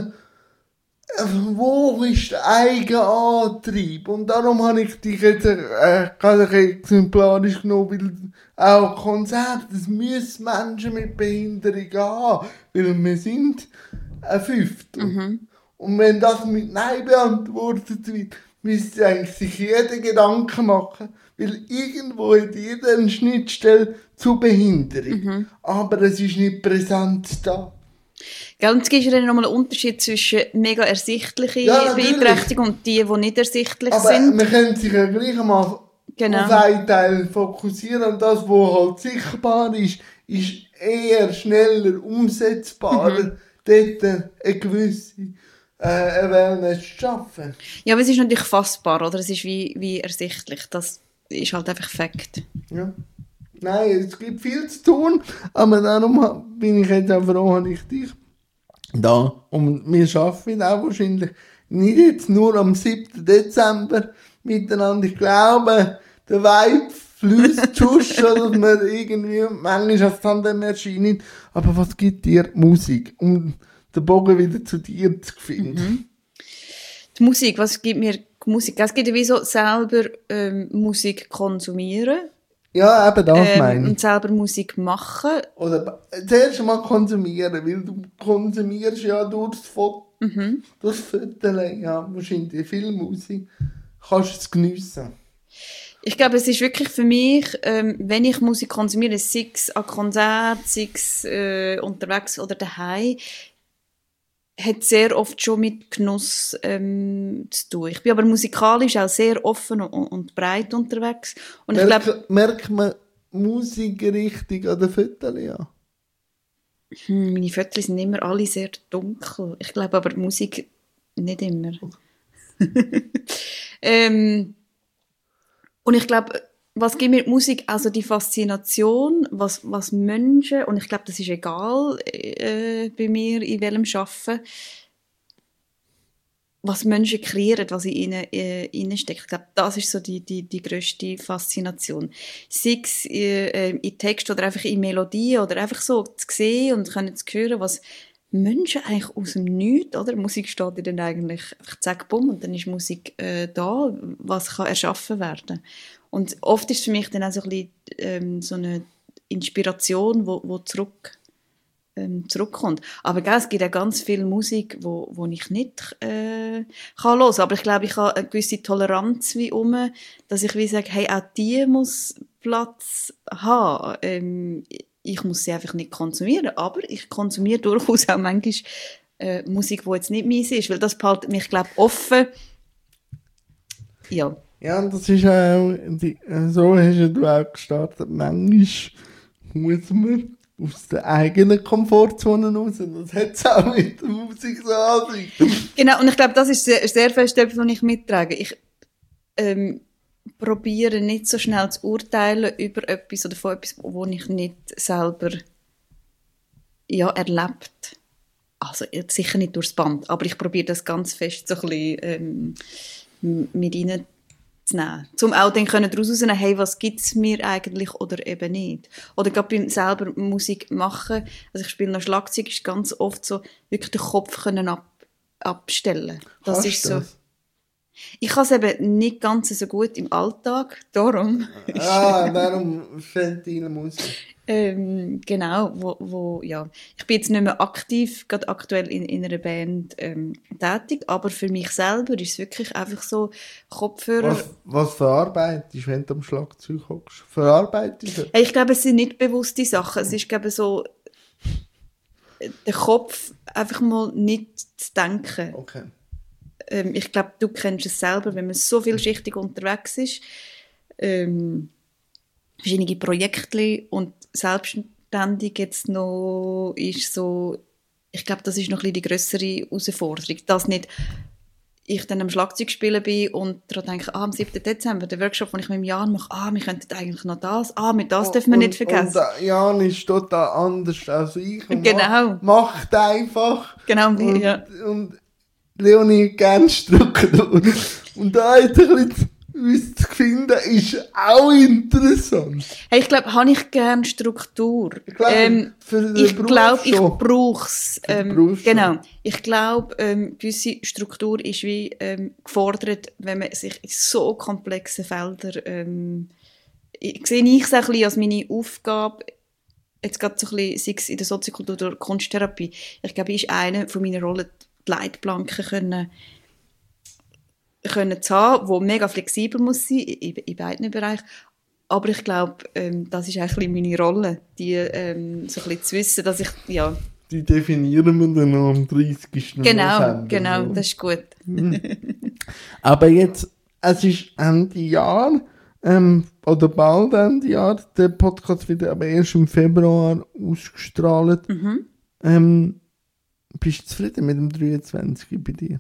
wo ist der eigene Antrieb? Und darum habe ich dich jetzt äh, gerade exemplarisch genommen, weil auch Konzerte, es müssen Menschen mit Behinderung haben, weil wir sind ein Fünftel. Mhm. Und wenn das mit Nein beantwortet wird, müsste eigentlich sich jeder Gedanken machen, weil irgendwo hat jeder eine Schnittstelle zur Behinderung. Mhm. Aber es ist nicht präsent da. Ja, und es gibt ja dann nochmal einen Unterschied zwischen mega ersichtlichen ja, Beeinträchtigungen und die, die nicht ersichtlich aber sind. Aber man könnte sich ja gleich einmal genau. auf einen Teil fokussieren. Und das, was halt sichtbar ist, ist eher schneller umsetzbar. Mhm. Dort eine gewisse äh, Awareness zu schaffen. Ja, aber es ist natürlich fassbar, oder? Es ist wie, wie ersichtlich. Das ist halt einfach Fakt. Ja. Nein, es gibt viel zu tun, aber darum bin ich jetzt auch froh, habe ich dich da. Und wir arbeiten auch wahrscheinlich nicht jetzt nur am siebten Dezember miteinander. Ich glaube, der Vibe fließt schon, dass wir irgendwie manchmal als Tandem erscheinen. Aber was gibt dir die Musik, um den Bogen wieder zu dir zu finden? Mhm. Die Musik, was gibt mir die Musik? Es gibt ja wie so selber ähm, Musik konsumieren. Ja, eben das ähm, meine ich. Und selber Musik machen. Oder zuerst mal konsumieren, weil du konsumierst ja durchs Foto, mhm. durchs Foto, ja, wahrscheinlich viel Musik, kannst du es geniessen. Ich glaube, es ist wirklich für mich, ähm, wenn ich Musik konsumiere, sei es an Konzert, sei es äh, unterwegs oder daheim, hat sehr oft schon mit Genuss ähm, zu tun. Ich bin aber musikalisch auch sehr offen und, und breit unterwegs. Und ich Merk, glaub, merkt man Musikrichtung an den Fotos an? Hm, meine Fotos sind immer alle sehr dunkel. Ich glaube aber Musik nicht immer. ähm, und ich glaube, was gibt mir die Musik? Also die Faszination, was, was Menschen, und ich glaube, das ist egal äh, bei mir, in welchem Arbeiten, was Menschen kreieren, was in ihnen äh, steckt. Ich glaube, das ist so die, die, die grösste Faszination. Sei es äh, in Text oder einfach in Melodie oder einfach so zu sehen und können zu hören, was Menschen eigentlich aus dem Nichts, oder? Musik steht dann eigentlich einfach zack, bumm, und dann ist Musik äh, da, was kann erschaffen werden. Und oft ist es für mich dann auch so, ein bisschen, ähm, so eine Inspiration, wo, wo zurück, ähm, zurückkommt. Aber gell, es gibt auch ganz viel Musik, wo, wo ich nicht äh, kann hören. Aber ich glaube, ich habe eine gewisse Toleranz wie um, dass ich wie sage, hey, auch die muss Platz haben. Ähm, ich muss sie einfach nicht konsumieren, aber ich konsumiere durchaus auch manchmal äh, Musik, die jetzt nicht meins ist, weil das behaltet mich, glaube ich, offen. Ja. Ja, das ist auch, die, so hast du auch gestartet. Manchmal muss man aus der eigenen Komfortzone raus. Das hat es auch mit der Musik so an sich. Genau, und ich glaube, das ist sehr, sehr fest etwas, was ich mittrage. Ich ähm, probiere nicht so schnell zu urteilen über etwas oder von etwas, was ich nicht selber ja, erlebt. Also sicher nicht durchs Band, aber ich probiere das ganz fest so ein bisschen ähm, mit reinzunehmen. Um auch dann können daraus herauszunehmen, hey, was gibt es mir eigentlich oder eben nicht. Oder gerade beim selber Musik machen, also ich spiele noch Schlagzeug, ist ganz oft so, wirklich den Kopf können ab, abstellen. Das Hast ist so. Das? Ich habe es eben nicht ganz so gut im Alltag, darum. Ah, darum Ventilmusik. Ähm, genau, wo, wo, ja. Ich bin jetzt nicht mehr aktiv, gerade aktuell in, in einer Band ähm, tätig, aber für mich selber ist es wirklich einfach so Kopfhörer. Was, was verarbeitest du, wenn du am Schlagzeug hockst? Verarbeitest du? Hey, ich glaube, es sind nicht bewusste Sachen. Es ist, glaube ich, so, der Kopf einfach mal nicht zu denken. Okay. Ähm, ich glaube, du kennst es selber, wenn man so vielschichtig unterwegs ist, ähm, verschiedene Projekte und selbstständig jetzt noch ist so, ich glaube, das ist noch ein bisschen die grössere Herausforderung, dass nicht ich dann am Schlagzeug spielen bin und daran denke, ah, am siebten Dezember, der Workshop, den ich mit dem Jan mache, ah, wir könnten eigentlich noch das, ah, mit das dürfen wir und, nicht vergessen. Und Jan ist total anders als ich. Und Genau. Macht einfach. Genau, und, ja. Und Leonie gerne Struktur. Und da ein bisschen zu finden, ist auch interessant. Hey, ich glaube, habe ich gerne Struktur. Ich glaube, ähm, für den ich Beruf glaube, ich schon. brauche es. Für den Ähm, Beruf schon. genau. Ich glaube, ähm, gewisse Struktur ist wie ähm, gefordert, wenn man sich in so komplexen Feldern ähm, ich, sehe ich es auch ein bisschen als meine Aufgabe, jetzt gerade so ein bisschen, sei es in der Soziokultur oder Kunsttherapie, ich glaube, ist eine von meiner Rollen, die Leitplanken können können zu haben, die mega flexibel muss sein, in, in beiden Bereichen. Aber ich glaube, ähm, das ist eigentlich meine Rolle, die ähm, so ein bisschen zu wissen, dass ich, ja... Die definieren wir dann noch am dreißigsten Genau, November. genau, so. das ist gut. Aber jetzt, es ist Ende Jahr, ähm, oder bald Ende Jahr, der Podcast wird aber erst im Februar ausgestrahlt. Mhm. Ähm, bist du zufrieden mit dem dreiundzwanzig bei dir?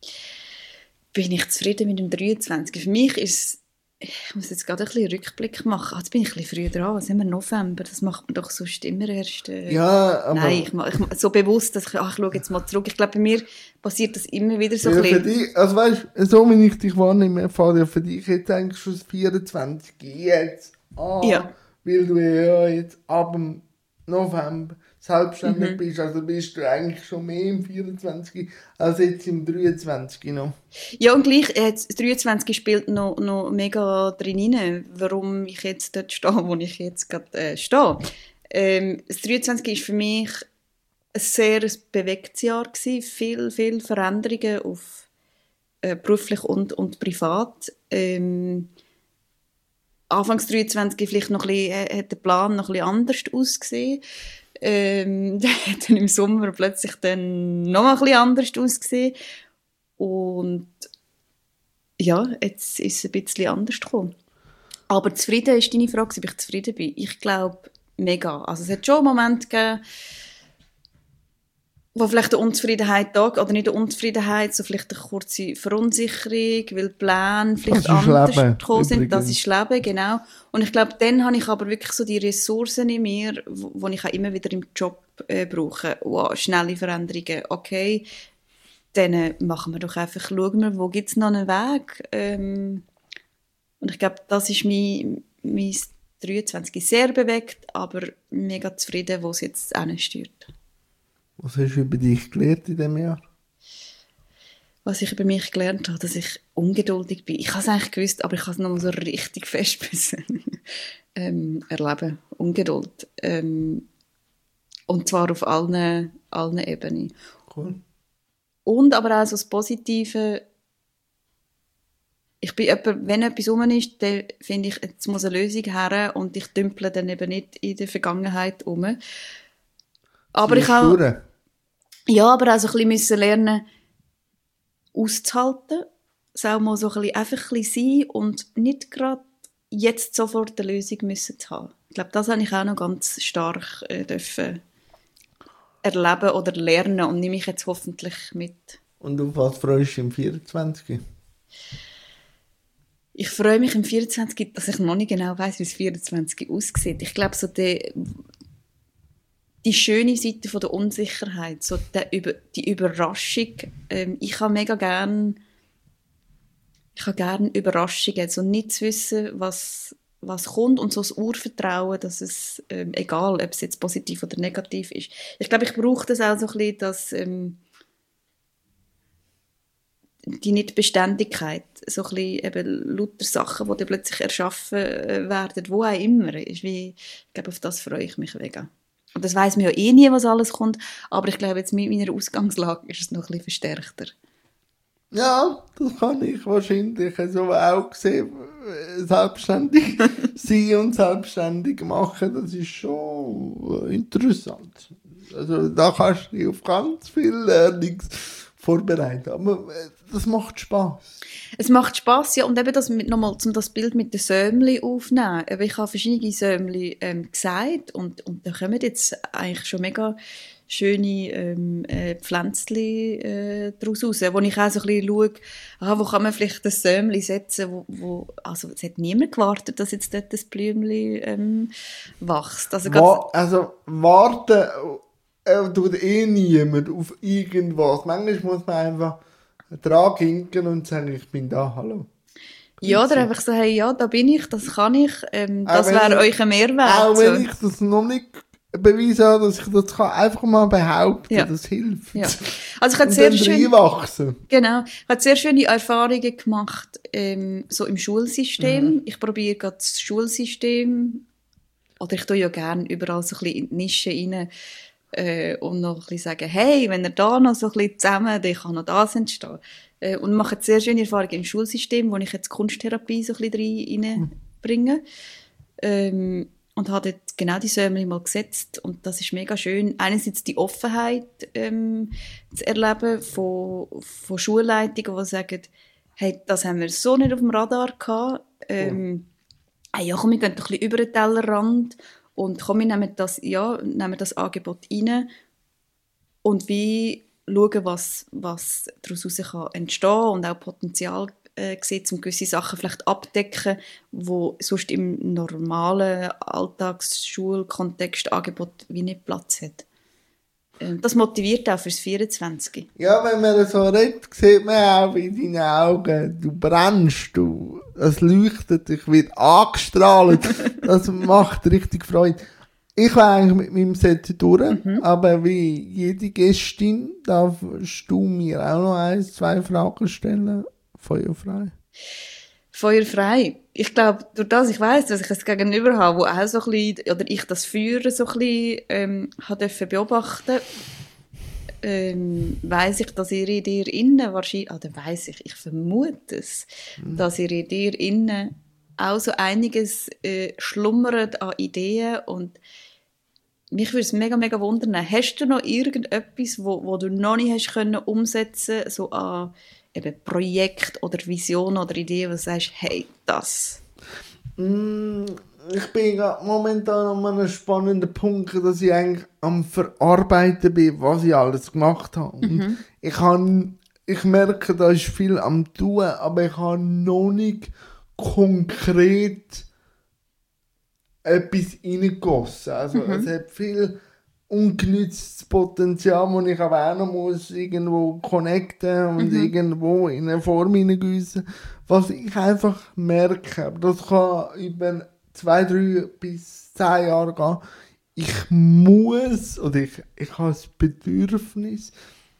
Bin ich zufrieden mit dem dreiundzwanzig? Für mich ist es, ich muss jetzt gerade ein bisschen Rückblick machen. Ah, jetzt bin ich ein bisschen früher dran. Was haben wir? November? Das macht man doch sonst immer erst... Äh, Ja, aber... Nein, ich, ich, so bewusst, dass ich, ach, ich schaue jetzt mal zurück. Ich glaube, bei mir passiert das immer wieder so ja, ein für bisschen. dich, also weißt du, so wie ich dich wahrnehme, fahre ja für dich jetzt eigentlich schon das vierundzwanzig jetzt an, Ja. weil du ja jetzt ab dem November selbstständig Mhm. bist, also bist du eigentlich schon mehr im vierundzwanzig als jetzt im dreiundzwanzig noch. Ja, und gleich, äh, das dreiundzwanzig spielt noch, noch mega drin rein, warum ich jetzt dort stehe, wo ich jetzt gerade äh, stehe. Ähm, das dreiundzwanzig war für mich ein sehr bewegtes Jahr gewesen, viel, viel Veränderungen auf äh, beruflich und, und privat. Ähm, Anfangs dreiundzwanzig vielleicht noch ein bisschen, äh, hat der Plan noch ein bisschen anders ausgesehen. Ähm, der hat dann im Sommer plötzlich dann noch ein bisschen anders ausgesehen. Und ja, jetzt ist es ein bisschen anders gekommen. Aber zufrieden ist deine Frage, ob ich zufrieden bin. Ich glaube, mega. Also es hat schon Momente gegeben, wo vielleicht eine Unzufriedenheit da, oder nicht eine Unzufriedenheit, so vielleicht eine kurze Verunsicherung, weil die Pläne vielleicht Das ist anders Leben, gekommen sind. Das übrigens. ist Leben, genau. Und ich glaube, dann habe ich aber wirklich so die Ressourcen in mir, die ich auch immer wieder im Job äh, brauche. Wow, schnelle Veränderungen, okay. Dann äh, machen wir doch einfach, schauen wir, wo gibt es noch einen Weg. Ähm, und ich glaube, das ist mein, mein dreiundzwanzig sehr bewegt, aber mega zufrieden, wo es jetzt hinsteuert. Was hast du über dich gelernt in diesem Jahr? Was ich über mich gelernt habe, dass ich ungeduldig bin. Ich habe es eigentlich gewusst, aber ich habe es noch mal so richtig fest müssen, ähm, erleben. Ungeduld. Ähm, und zwar auf allen, allen Ebenen. Cool. Und aber auch so das Positive. Ich bin jemand, wenn etwas rum ist, dann finde ich, jetzt muss eine Lösung her und ich dümpele dann eben nicht in der Vergangenheit um. Aber Sie ich ist habe... durch. Ja, aber auch so ein bisschen müssen lernen, auszuhalten. Es auch mal so ein bisschen einfach ein bisschen sein und nicht gerade jetzt sofort eine Lösung müssen zu haben. Ich glaube, das habe ich auch noch ganz stark äh, dürfen erleben oder lernen und nehme ich jetzt hoffentlich mit. Und auf was freust du im vierundzwanzig? Ich freue mich im vierundzwanzig, dass ich noch nicht genau weiss, wie es vierundzwanzig aussieht. Ich glaube, so die, die schöne Seite von der Unsicherheit, so die, die Überraschung. Ähm, ich habe mega gern, ich habe gern Überraschungen, so nicht zu wissen, was, was kommt und so das Urvertrauen, dass es, ähm, egal, ob es jetzt positiv oder negativ ist. Ich glaube, ich brauche das auch so ein bisschen, dass, ähm, die Nichtbeständigkeit, so ein bisschen eben lauter Sachen, die dann plötzlich erschaffen werden, wo auch immer, ist wie, ich glaube, auf das freue ich mich mega. Und das weiss man ja eh nie, was alles kommt, aber ich glaube, jetzt mit meiner Ausgangslage ist es noch ein bisschen verstärkter. Ja, das kann ich wahrscheinlich so auch sehen. Selbstständig sein und selbstständig machen, das ist schon interessant. Also da kannst du dich auf ganz viele Learnings vorbereiten. Aber das macht Spass. Es macht Spass, ja. Und eben das mit, nochmal, um das Bild mit den Sämli aufzunehmen. Eben, ich habe verschiedene Sämli ähm, gesagt und, und da kommen jetzt eigentlich schon mega schöne ähm, äh, Pflänzli äh, daraus raus, wo ich auch so ein bisschen schaue, aha, wo kann man vielleicht das Sämli setzen, wo, wo, also es hat niemand gewartet, dass jetzt dort das Blümchen ähm, wächst. Also, Wa- also warten äh, tut eh niemand auf irgendwas. Manchmal muss man einfach dran hinken und sagen, ich bin da, hallo. Ja, oder einfach sagen, hey, ja, da bin ich, das kann ich, ähm, das wäre euch ein Mehrwert. Auch wenn so. ich das noch nicht beweisen habe, dass ich das kann, einfach mal behaupten, Ja. das hilft. Ja. Also ich habe Und sehr dann schön, reinwachsen. genau, ich habe sehr schöne Erfahrungen gemacht, ähm, so im Schulsystem. Mhm. Ich probiere gerade das Schulsystem, oder ich tue ja gerne überall so ein bisschen in die Nische rein, äh, und noch ein bisschen sagen, hey, wenn ihr da noch so ein bisschen zusammen, dann kann noch das entstehen. Äh, und mache sehr schöne Erfahrungen im Schulsystem, wo ich jetzt Kunsttherapie so ein bisschen reinbringe. Ähm, und habe dort genau die Sämli mal gesetzt. Und das ist mega schön. Einerseits die Offenheit ähm, zu erleben von, von Schulleitungen, die sagen, hey, das haben wir so nicht auf dem Radar gehabt. Ähm, oh. Ja, komm, wir gehen ein bisschen über den Tellerrand und komm, wir nehmen das, ja, nehmen das Angebot rein und wie schauen, was, was daraus kann entstehen und auch Potenzial äh, sieht, um gewisse Sachen vielleicht abdecken, wo sonst im normalen Alltagsschulkontext Angebot wie nicht Platz hat. Äh, das motiviert auch fürs vierundzwanzig. Ja, wenn man so redet, sieht man auch in deinen Augen, du brennst, du, es leuchtet, ich werde angestrahlt. Das macht richtig Freude. Ich war eigentlich mit meinem Set durch, mhm. aber wie jede Gästin darfst du mir auch noch ein, zwei Fragen stellen. Feuerfrei. Feuerfrei. Ich glaube, durch das ich weiss, dass ich es gegenüber habe, wo auch so ein bisschen, oder ich das Führen so ein bisschen ähm, habe beobachten, ähm, weiss ich, dass ihr in dir innen wahrscheinlich, oder weiss ich, ich vermute es, mhm. dass ihr in dir innen auch so einiges äh, schlummert an Ideen und mich würde es mega, mega wundern. Hast du noch irgendetwas, wo, wo du noch nicht hast können umsetzen, so an eben Projekt oder Vision oder Idee, wo du sagst, hey, das? Mm, ich bin gerade momentan an einem spannenden Punkt, dass ich eigentlich am Verarbeiten bin, was ich alles gemacht habe. Und mhm. ich, kann, ich merke, da ist viel am Tun, aber ich habe noch nicht konkret etwas reingegossen. Also mhm. es hat viel ungenütztes Potenzial, das ich aber auch noch muss irgendwo connecten und mhm. irgendwo in eine Form hineingießen. Was ich einfach merke, aber das kann über zwei, drei bis zehn Jahre gehen. Ich muss, oder ich, ich habe das Bedürfnis,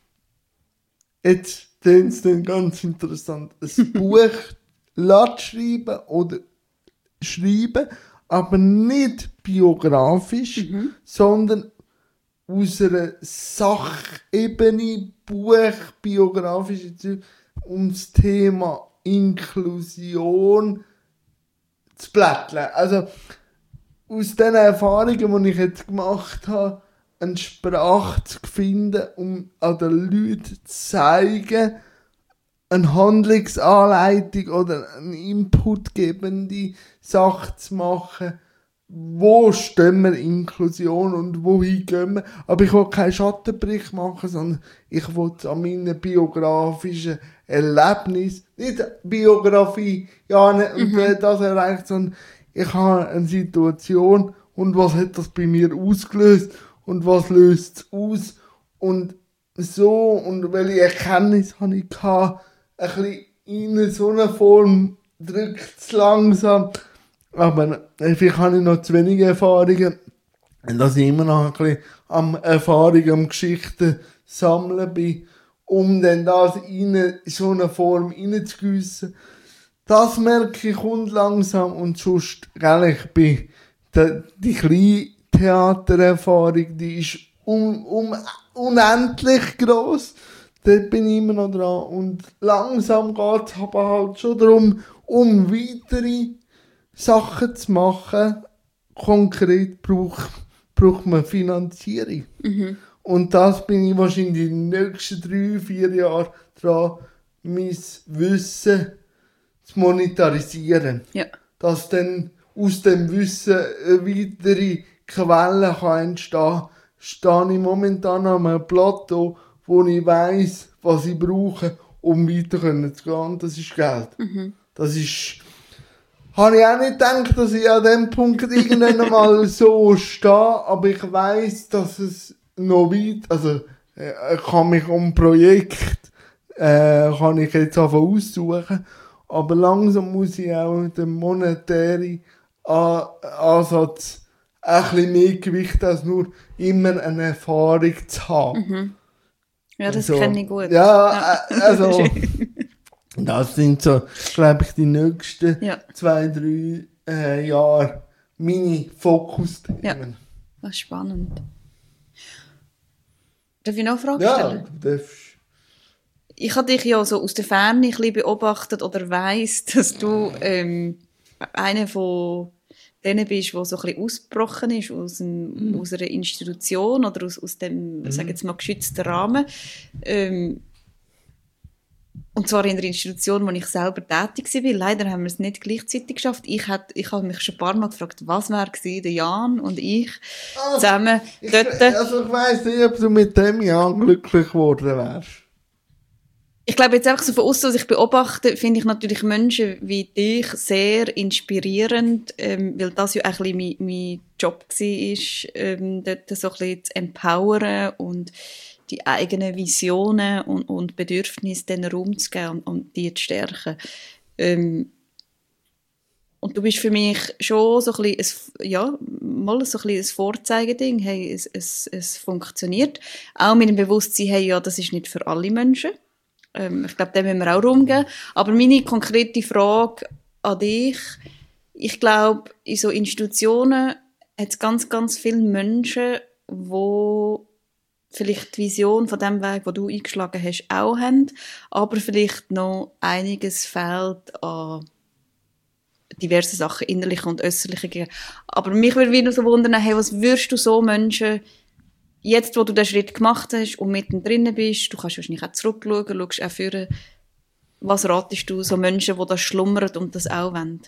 jetzt klingt es dann ganz interessant, ein Buch zu schreiben oder schreiben, aber nicht biografisch, mhm. sondern aus einer Sachebene, Buch, biografische Zeug, um das Thema Inklusion zu blätteln. Also, aus den Erfahrungen, die ich jetzt gemacht habe, eine Sprache zu finden, um an den Leuten zu zeigen, eine Handlungsanleitung oder eine inputgebende Sache zu machen, wo stehen wir Inklusion und wohin gehen wir. Aber ich will keinen Schattenbericht machen, sondern ich will an meinen biografischen Erlebnissen, nicht Biografie, ja, nicht, mhm. und das erreicht, sondern ich habe eine Situation und was hat das bei mir ausgelöst und was löst es aus und so und welche Erkenntnis habe ich gehabt, ein bisschen in so einer Form drückt es langsam. Aber vielleicht habe ich noch zu wenige Erfahrungen, dass ich immer noch ein bisschen am Erfahrungen, am Geschichten sammeln bin. um dann das in so eine Form reinzugiessen. Das merke ich, kommt langsam und sonst, gell, ich bin, die, die kleine Theatererfahrung, die ist um, um, unendlich gross. Dort bin ich immer noch dran. Und langsam geht es aber halt schon darum, um weitere Sachen zu machen. Konkret braucht, braucht man Finanzierung. Mhm. Und das bin ich wahrscheinlich in den nächsten drei, vier Jahren dran, mein Wissen zu monetarisieren. Ja. Dass dann aus dem Wissen eine weitere Quelle kann entstehen kann. Stehe ich momentan an einem Plateau, wo ich weiss, was ich brauche, um weiter zu gehen. Und das ist Geld. Mhm. Das ist, habe ich auch nicht gedacht, dass ich an dem Punkt irgendwann mal so stehe, aber ich weiss, dass es noch weit, also, ich kann mich um Projekt, äh, kann ich jetzt einfach aussuchen, aber langsam muss ich auch den monetären Ansatz ein bisschen mehr Gewicht als nur immer eine Erfahrung zu haben. Mhm. Ja, das also, kenne ich gut. Ja, ja. also, das sind so, glaube ich, die nächsten ja. zwei, drei äh, Jahre meine Fokusthemen. Ja, das ist spannend. Darf ich noch eine Frage ja, stellen? Ja, du darfst. Ich habe dich ja so aus der Ferne ein bisschen beobachtet oder weiss, dass du ähm, einer von denen bist, der so ein bisschen ausgebrochen ist aus, einem, mm. aus einer Institution oder aus, aus dem, mm. sag jetzt mal, geschützten Rahmen. Ähm, und zwar in der Institution, wo ich selber tätig war. Leider haben wir es nicht gleichzeitig geschafft. Ich, hat, ich habe mich schon ein paar Mal gefragt, was wäre gewesen, der Jan und ich oh, zusammen ich, dort. Also ich weiss nicht, ob du mit dem Jan glücklich geworden wärst. Ich glaube, jetzt einfach so von außen, was ich beobachte, finde ich natürlich Menschen wie dich sehr inspirierend, ähm, weil das ja auch ein bisschen mein, mein Job war, ähm, dort so ein bisschen zu empowern und die eigenen Visionen und, und Bedürfnisse den Raum zu geben und, und die zu stärken. Ähm, und du bist für mich schon so ein bisschen, ein, ja, mal so ein bisschen ein Vorzeigeding. Hey, es, es, es funktioniert. Auch mit dem Bewusstsein, hey, ja, das ist nicht für alle Menschen. Ähm, ich glaube, dem müssen wir auch rumgehen. Aber meine konkrete Frage an dich, ich glaube, in so Institutionen hat es ganz, ganz viele Menschen, die vielleicht die Vision von dem Weg, den du eingeschlagen hast, auch haben, aber vielleicht noch einiges fehlt an diverse Sachen, innerliche und äußerliche. Aber mich würde wieder so wundern, hey, was würdest du so Menschen, jetzt, wo du den Schritt gemacht hast und mittendrin bist, du kannst wahrscheinlich auch zurückschauen, schaust auch führen, was ratest du so Menschen, die das schlummern und das auch wollen?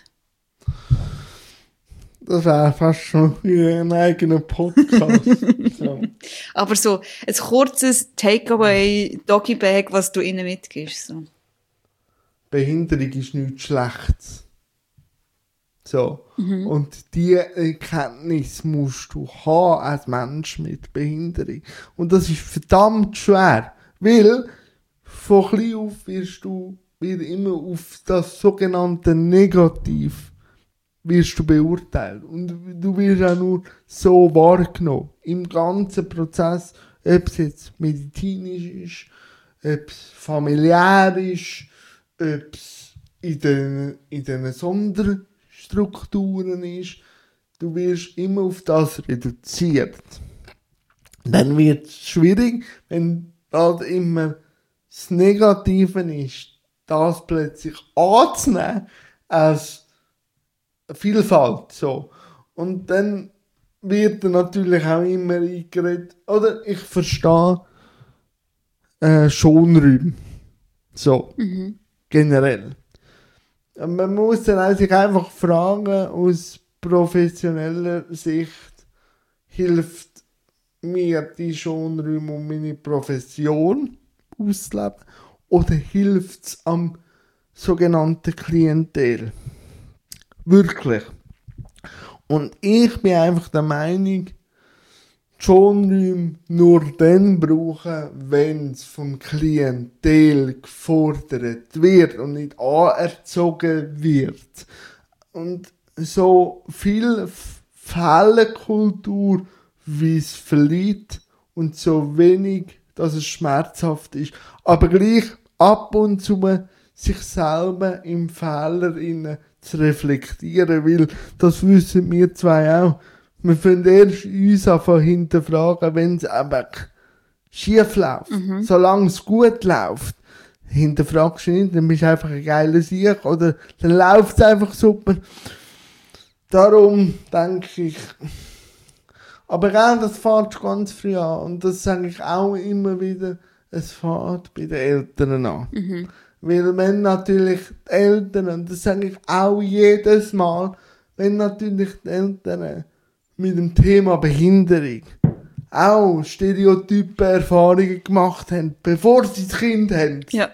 Das wäre fast schon ein eigener Podcast. So. Aber so ein kurzes Takeaway, Doggy-Bag, was du ihnen mitgibst. So. Behinderung ist nichts Schlechtes. So. Mhm. Und diese Erkenntnis musst du haben als Mensch mit Behinderung. Und das ist verdammt schwer. Weil von klein auf wirst du wieder immer auf das sogenannte Negativ wirst du beurteilt. Und du wirst auch nur so wahrgenommen. Im ganzen Prozess, ob es jetzt medizinisch ist, ob es familiär ist, ob es in den, in den Sonderstrukturen ist, du wirst immer auf das reduziert. Dann wird es schwierig, wenn halt immer das Negative ist, das plötzlich anzunehmen als Vielfalt, so. Und dann wird er natürlich auch immer eingeredet, oder ich verstehe äh, Schonräume. So. Mhm. Generell. Man muss dann sich einfach fragen, aus professioneller Sicht, hilft mir die Schonräume, um meine Profession auszuleben, oder hilft es am sogenannten Klientel? Wirklich. Und ich bin einfach der Meinung, die Schonräume nur dann brauchen, wenn es vom Klientel gefordert wird und nicht anerzogen wird. Und so viel Fehlerkultur, wie es verliert, und so wenig dass es schmerzhaft ist. Aber gleich ab und zu sich selber im Fehler innen zu reflektieren, weil das wissen wir zwei auch. Wir können erst uns einfach hinterfragen, wenn es einfach schief läuft. Mhm. Solange es gut läuft, hinterfragst du nicht, dann bist du einfach ein geiler Sieg oder dann läuft es einfach super. Darum denke ich, aber auch das fährt ganz früh an und das sage ich auch immer wieder, es fährt bei den Eltern an. Mhm. Weil wenn natürlich die Eltern, und das sage ich auch jedes Mal, wenn natürlich die Eltern mit dem Thema Behinderung auch stereotype Erfahrungen gemacht haben, bevor sie das Kind haben, ja.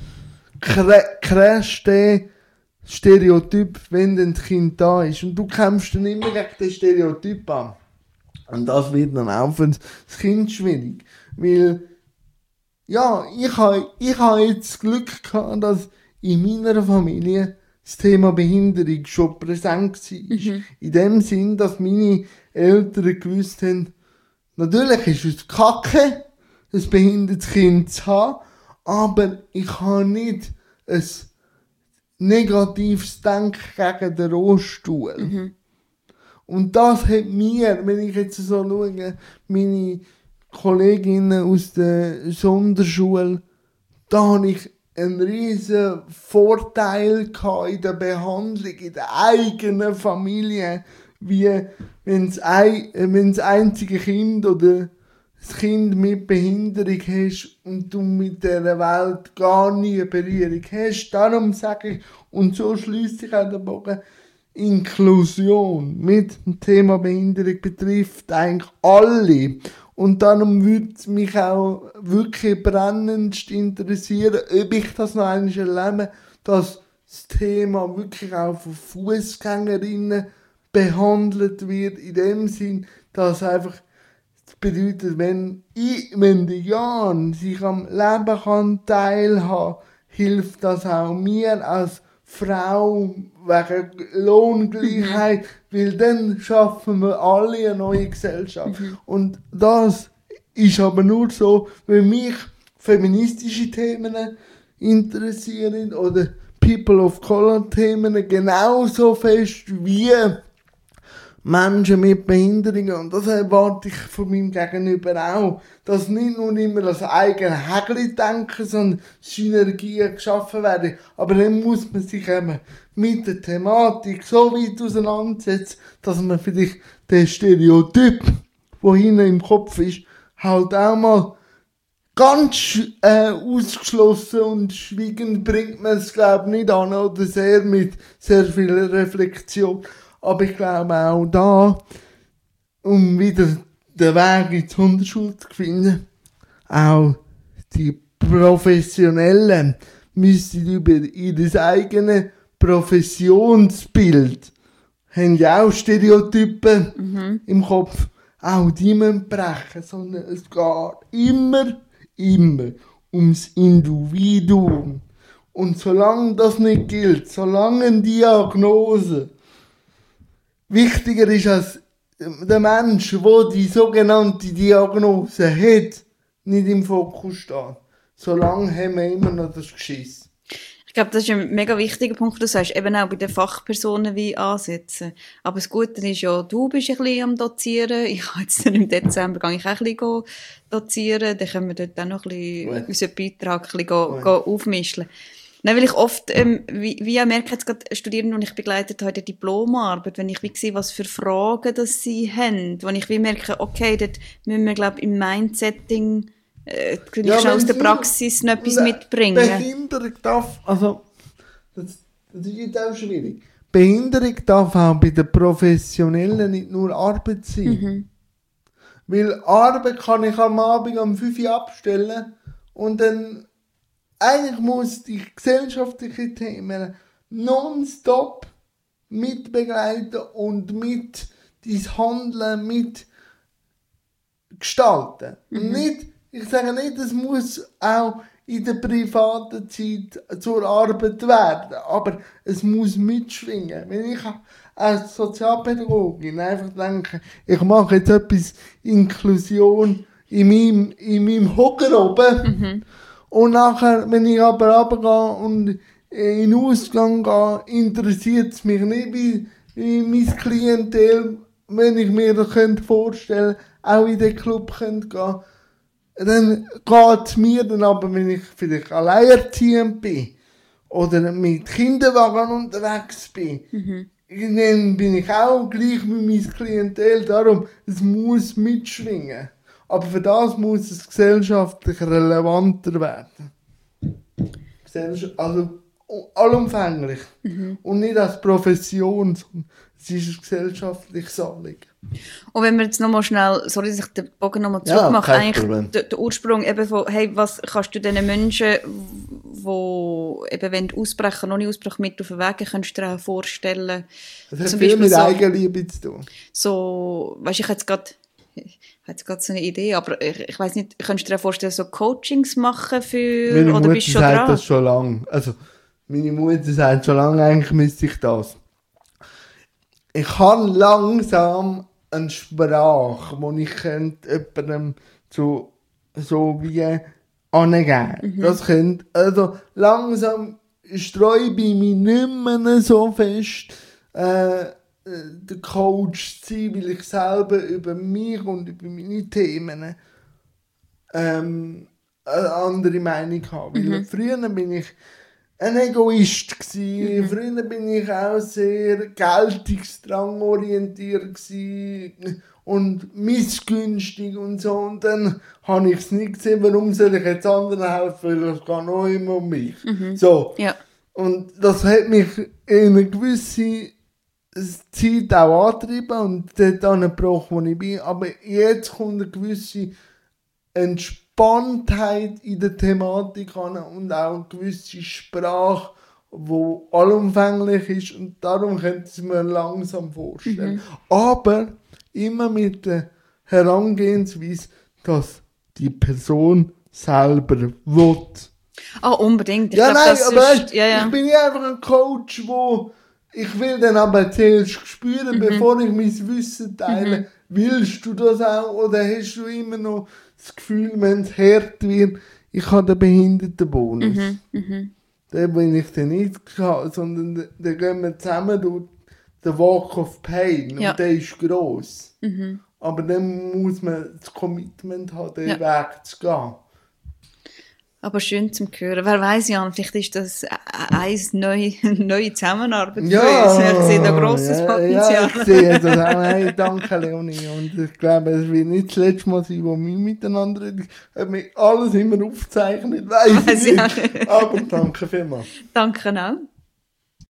crasht der Stereotyp, wenn dann das Kind da ist. Und du kämpfst dann immer gegen den Stereotyp an. Und das wird dann auch für das Kind schwierig. Weil, ja, ich habe ich ha jetzt das Glück gehabt, dass in meiner Familie das Thema Behinderung schon präsent war. Mhm. In dem Sinn, dass meine Eltern gewusst haben, natürlich ist es kacke, ein behindertes Kind zu haben, aber ich habe nicht ein negatives Denken gegen den Rollstuhl. Mhm. Und das hat mir, wenn ich jetzt so schaue, meine Kolleginnen aus der Sonderschule, da habe ich einen riesen Vorteil gehabt in der Behandlung, in der eigenen Familie, wie wenn das ein, wenn das einzige Kind oder das Kind mit Behinderung hast und du mit dieser Welt gar nie Berührung hast. Darum sage ich, und so schließt sich auch der Bogen, Inklusion mit dem Thema Behinderung betrifft eigentlich alle. Und darum würde es mich auch wirklich brennendst interessieren, ob ich das noch einmal erlebe, dass das Thema wirklich auch von Fußgängerinnen behandelt wird, in dem Sinn, dass einfach das bedeutet, wenn ich, wenn die Jan sich am Leben kann teilhaben, hilft das auch mir als Frau wegen Lohngleichheit, mhm. weil dann schaffen wir alle eine neue Gesellschaft. Mhm. Und das ist aber nur so, wenn mich feministische Themen interessieren oder People of Color Themen genauso fest wie Menschen mit Behinderungen. Und das erwarte ich von meinem Gegenüber auch. Dass nicht nur immer das eigene Häkchen denken, sondern Synergien geschaffen werden. Aber dann muss man sich eben mit der Thematik so weit auseinandersetzen, dass man vielleicht den Stereotyp, der hinten im Kopf ist, halt auch mal ganz äh, ausgeschlossen und schweigend bringt man es, glaube ich, nicht an. Oder sehr mit sehr viel Reflexion. Aber ich glaube auch da, um wieder den Weg in die Hundeschule zu finden, auch die Professionellen müssen über ihr eigenes Professionsbild, haben ja auch Stereotypen mhm. im Kopf, auch die müssen brechen, sondern es geht immer, immer ums Individuum. Und solange das nicht gilt, solange eine Diagnose wichtiger ist als der Mensch, der die sogenannte Diagnose hat, nicht im Fokus steht. Solange haben wir immer noch das Geschiss. Ich glaube, das ist ein mega wichtiger Punkt. Du sagst eben auch bei den Fachpersonen wie ansetzen. Aber das Gute ist ja, du bist ein bisschen am Dozieren. Ich habe jetzt im Dezember gehe ich auch ein bisschen dozieren. Dann können wir dort auch noch ein bisschen unseren Beitrag ein bisschen go, go aufmischen. Nein, weil ich oft, ähm, wie, wie ich merke jetzt gerade Studierende, die ich begleitet habe, die Diplomarbeit, wenn ich wie sehe, was für Fragen das sie haben, wenn ich wie merke, okay, dort müssen wir, glaube ich, im Mindsetting, äh, kann ja, ich schon aus der Praxis noch etwas mitbringen. Behinderung darf, also, das, das ist jetzt auch schwierig. Behinderung darf auch bei den Professionellen nicht nur Arbeit sein. Mhm. Weil Arbeit kann ich am Abend um fünf Uhr abstellen und dann eigentlich muss die gesellschaftlichen Themen nonstop mitbegleiten und mit dein Handeln mit gestalten. Mhm. Nicht, ich sage nicht, es muss auch in der privaten Zeit zur Arbeit werden, aber es muss mitschwingen. Wenn ich als Sozialpädagogin einfach denke, ich mache jetzt etwas Inklusion, in meinem, in meinem Hocker oben. Mhm. Und nachher, wenn ich aber runtergehe und in den Ausgang gehe, interessiert es mich nicht, wie, wie mein Klientel, wenn ich mir das vorstellen könnte, auch in den Club könnte gehen. Dann geht es mir dann aber, wenn ich vielleicht alleinerziehend bin oder mit Kinderwagen unterwegs bin, mhm. dann bin ich auch gleich mit meinem Klientel. Darum, es muss mitschwingen. Aber für das muss es gesellschaftlich relevanter werden. Also allumfänglich. Mhm. Und nicht als Profession, sondern es ist ein gesellschaftliches Anliegen. Und wenn wir jetzt nochmal schnell, sorry, dass ich den Bogen nochmal zurückmache, ja, eigentlich der, der Ursprung eben von, hey, was kannst du diesen Menschen, die eben, wenn ausbrechen, noch nicht ausbrechen, mit auf den Weg, kannst du dir auch vorstellen. Das hat viel mit so, Eigenliebe zu tun. So, weißt du, ich jetzt gerade, ich habe jetzt gerade so eine Idee, aber ich, ich weiss nicht, kannst du dir vorstellen, so Coachings machen für, meine oder Mutter bist du schon sagt dran? Das schon lange. Also, meine Mutter sagt schon lange, eigentlich müsste ich das. Ich habe langsam eine Sprache, die ich könnte jemandem so, so wie angeben. Mhm. Das könnte, also langsam streue ich mich nicht mehr so fest, äh, der Coach zu sein, weil ich selber über mich und über meine Themen ähm, eine andere Meinung habe. Mhm. Weil früher bin ich ein Egoist gsi. Mhm. Früher bin ich auch sehr geltungsdrangorientiert gsi und missgünstig und so. Und dann habe ich es nicht gesehen, warum soll ich jetzt anderen helfen, weil es geht noch immer um mich. Mhm. So. Ja. Und das hat mich in eine gewisse Zeit auch angetrieben und dort angebracht, wo ich bin. Aber jetzt kommt eine gewisse Entspanntheit in der Thematik an und auch eine gewisse Sprache, die allumfänglich ist, und darum könnte ich es mir langsam vorstellen. Mhm. Aber immer mit der Herangehensweise, dass die Person selber will. Ah, oh, unbedingt. Ich ja, glaub, nein, das aber ist, ja, ja. ich bin ja einfach ein Coach, wo ich will dann aber zuerst spüren, mhm. bevor ich mein Wissen teile. Mhm. Willst du das auch oder hast du immer noch das Gefühl, wenn es hart wird, ich habe den Behindertenbonus. Mhm. Mhm. Den will ich dann nicht haben, sondern dann gehen wir zusammen durch den Walk of Pain, ja. Und der ist gross. Mhm. Aber dann muss man das Commitment haben, den ja. Weg zu gehen. Aber schön zum Hören. Wer weiss, Jan, vielleicht ist das eine neue, neue Zusammenarbeit ja, für uns. Ich sehe da grosses ja, Potenzial. Ja, ich sehe das auch. Hey, danke, Leonie. Und ich glaube, es wird nicht das letzte Mal sein, wo wir miteinander reden. Ob wir alles immer aufzeichnen, weiss ich nicht. Aber danke vielmals. Danke auch.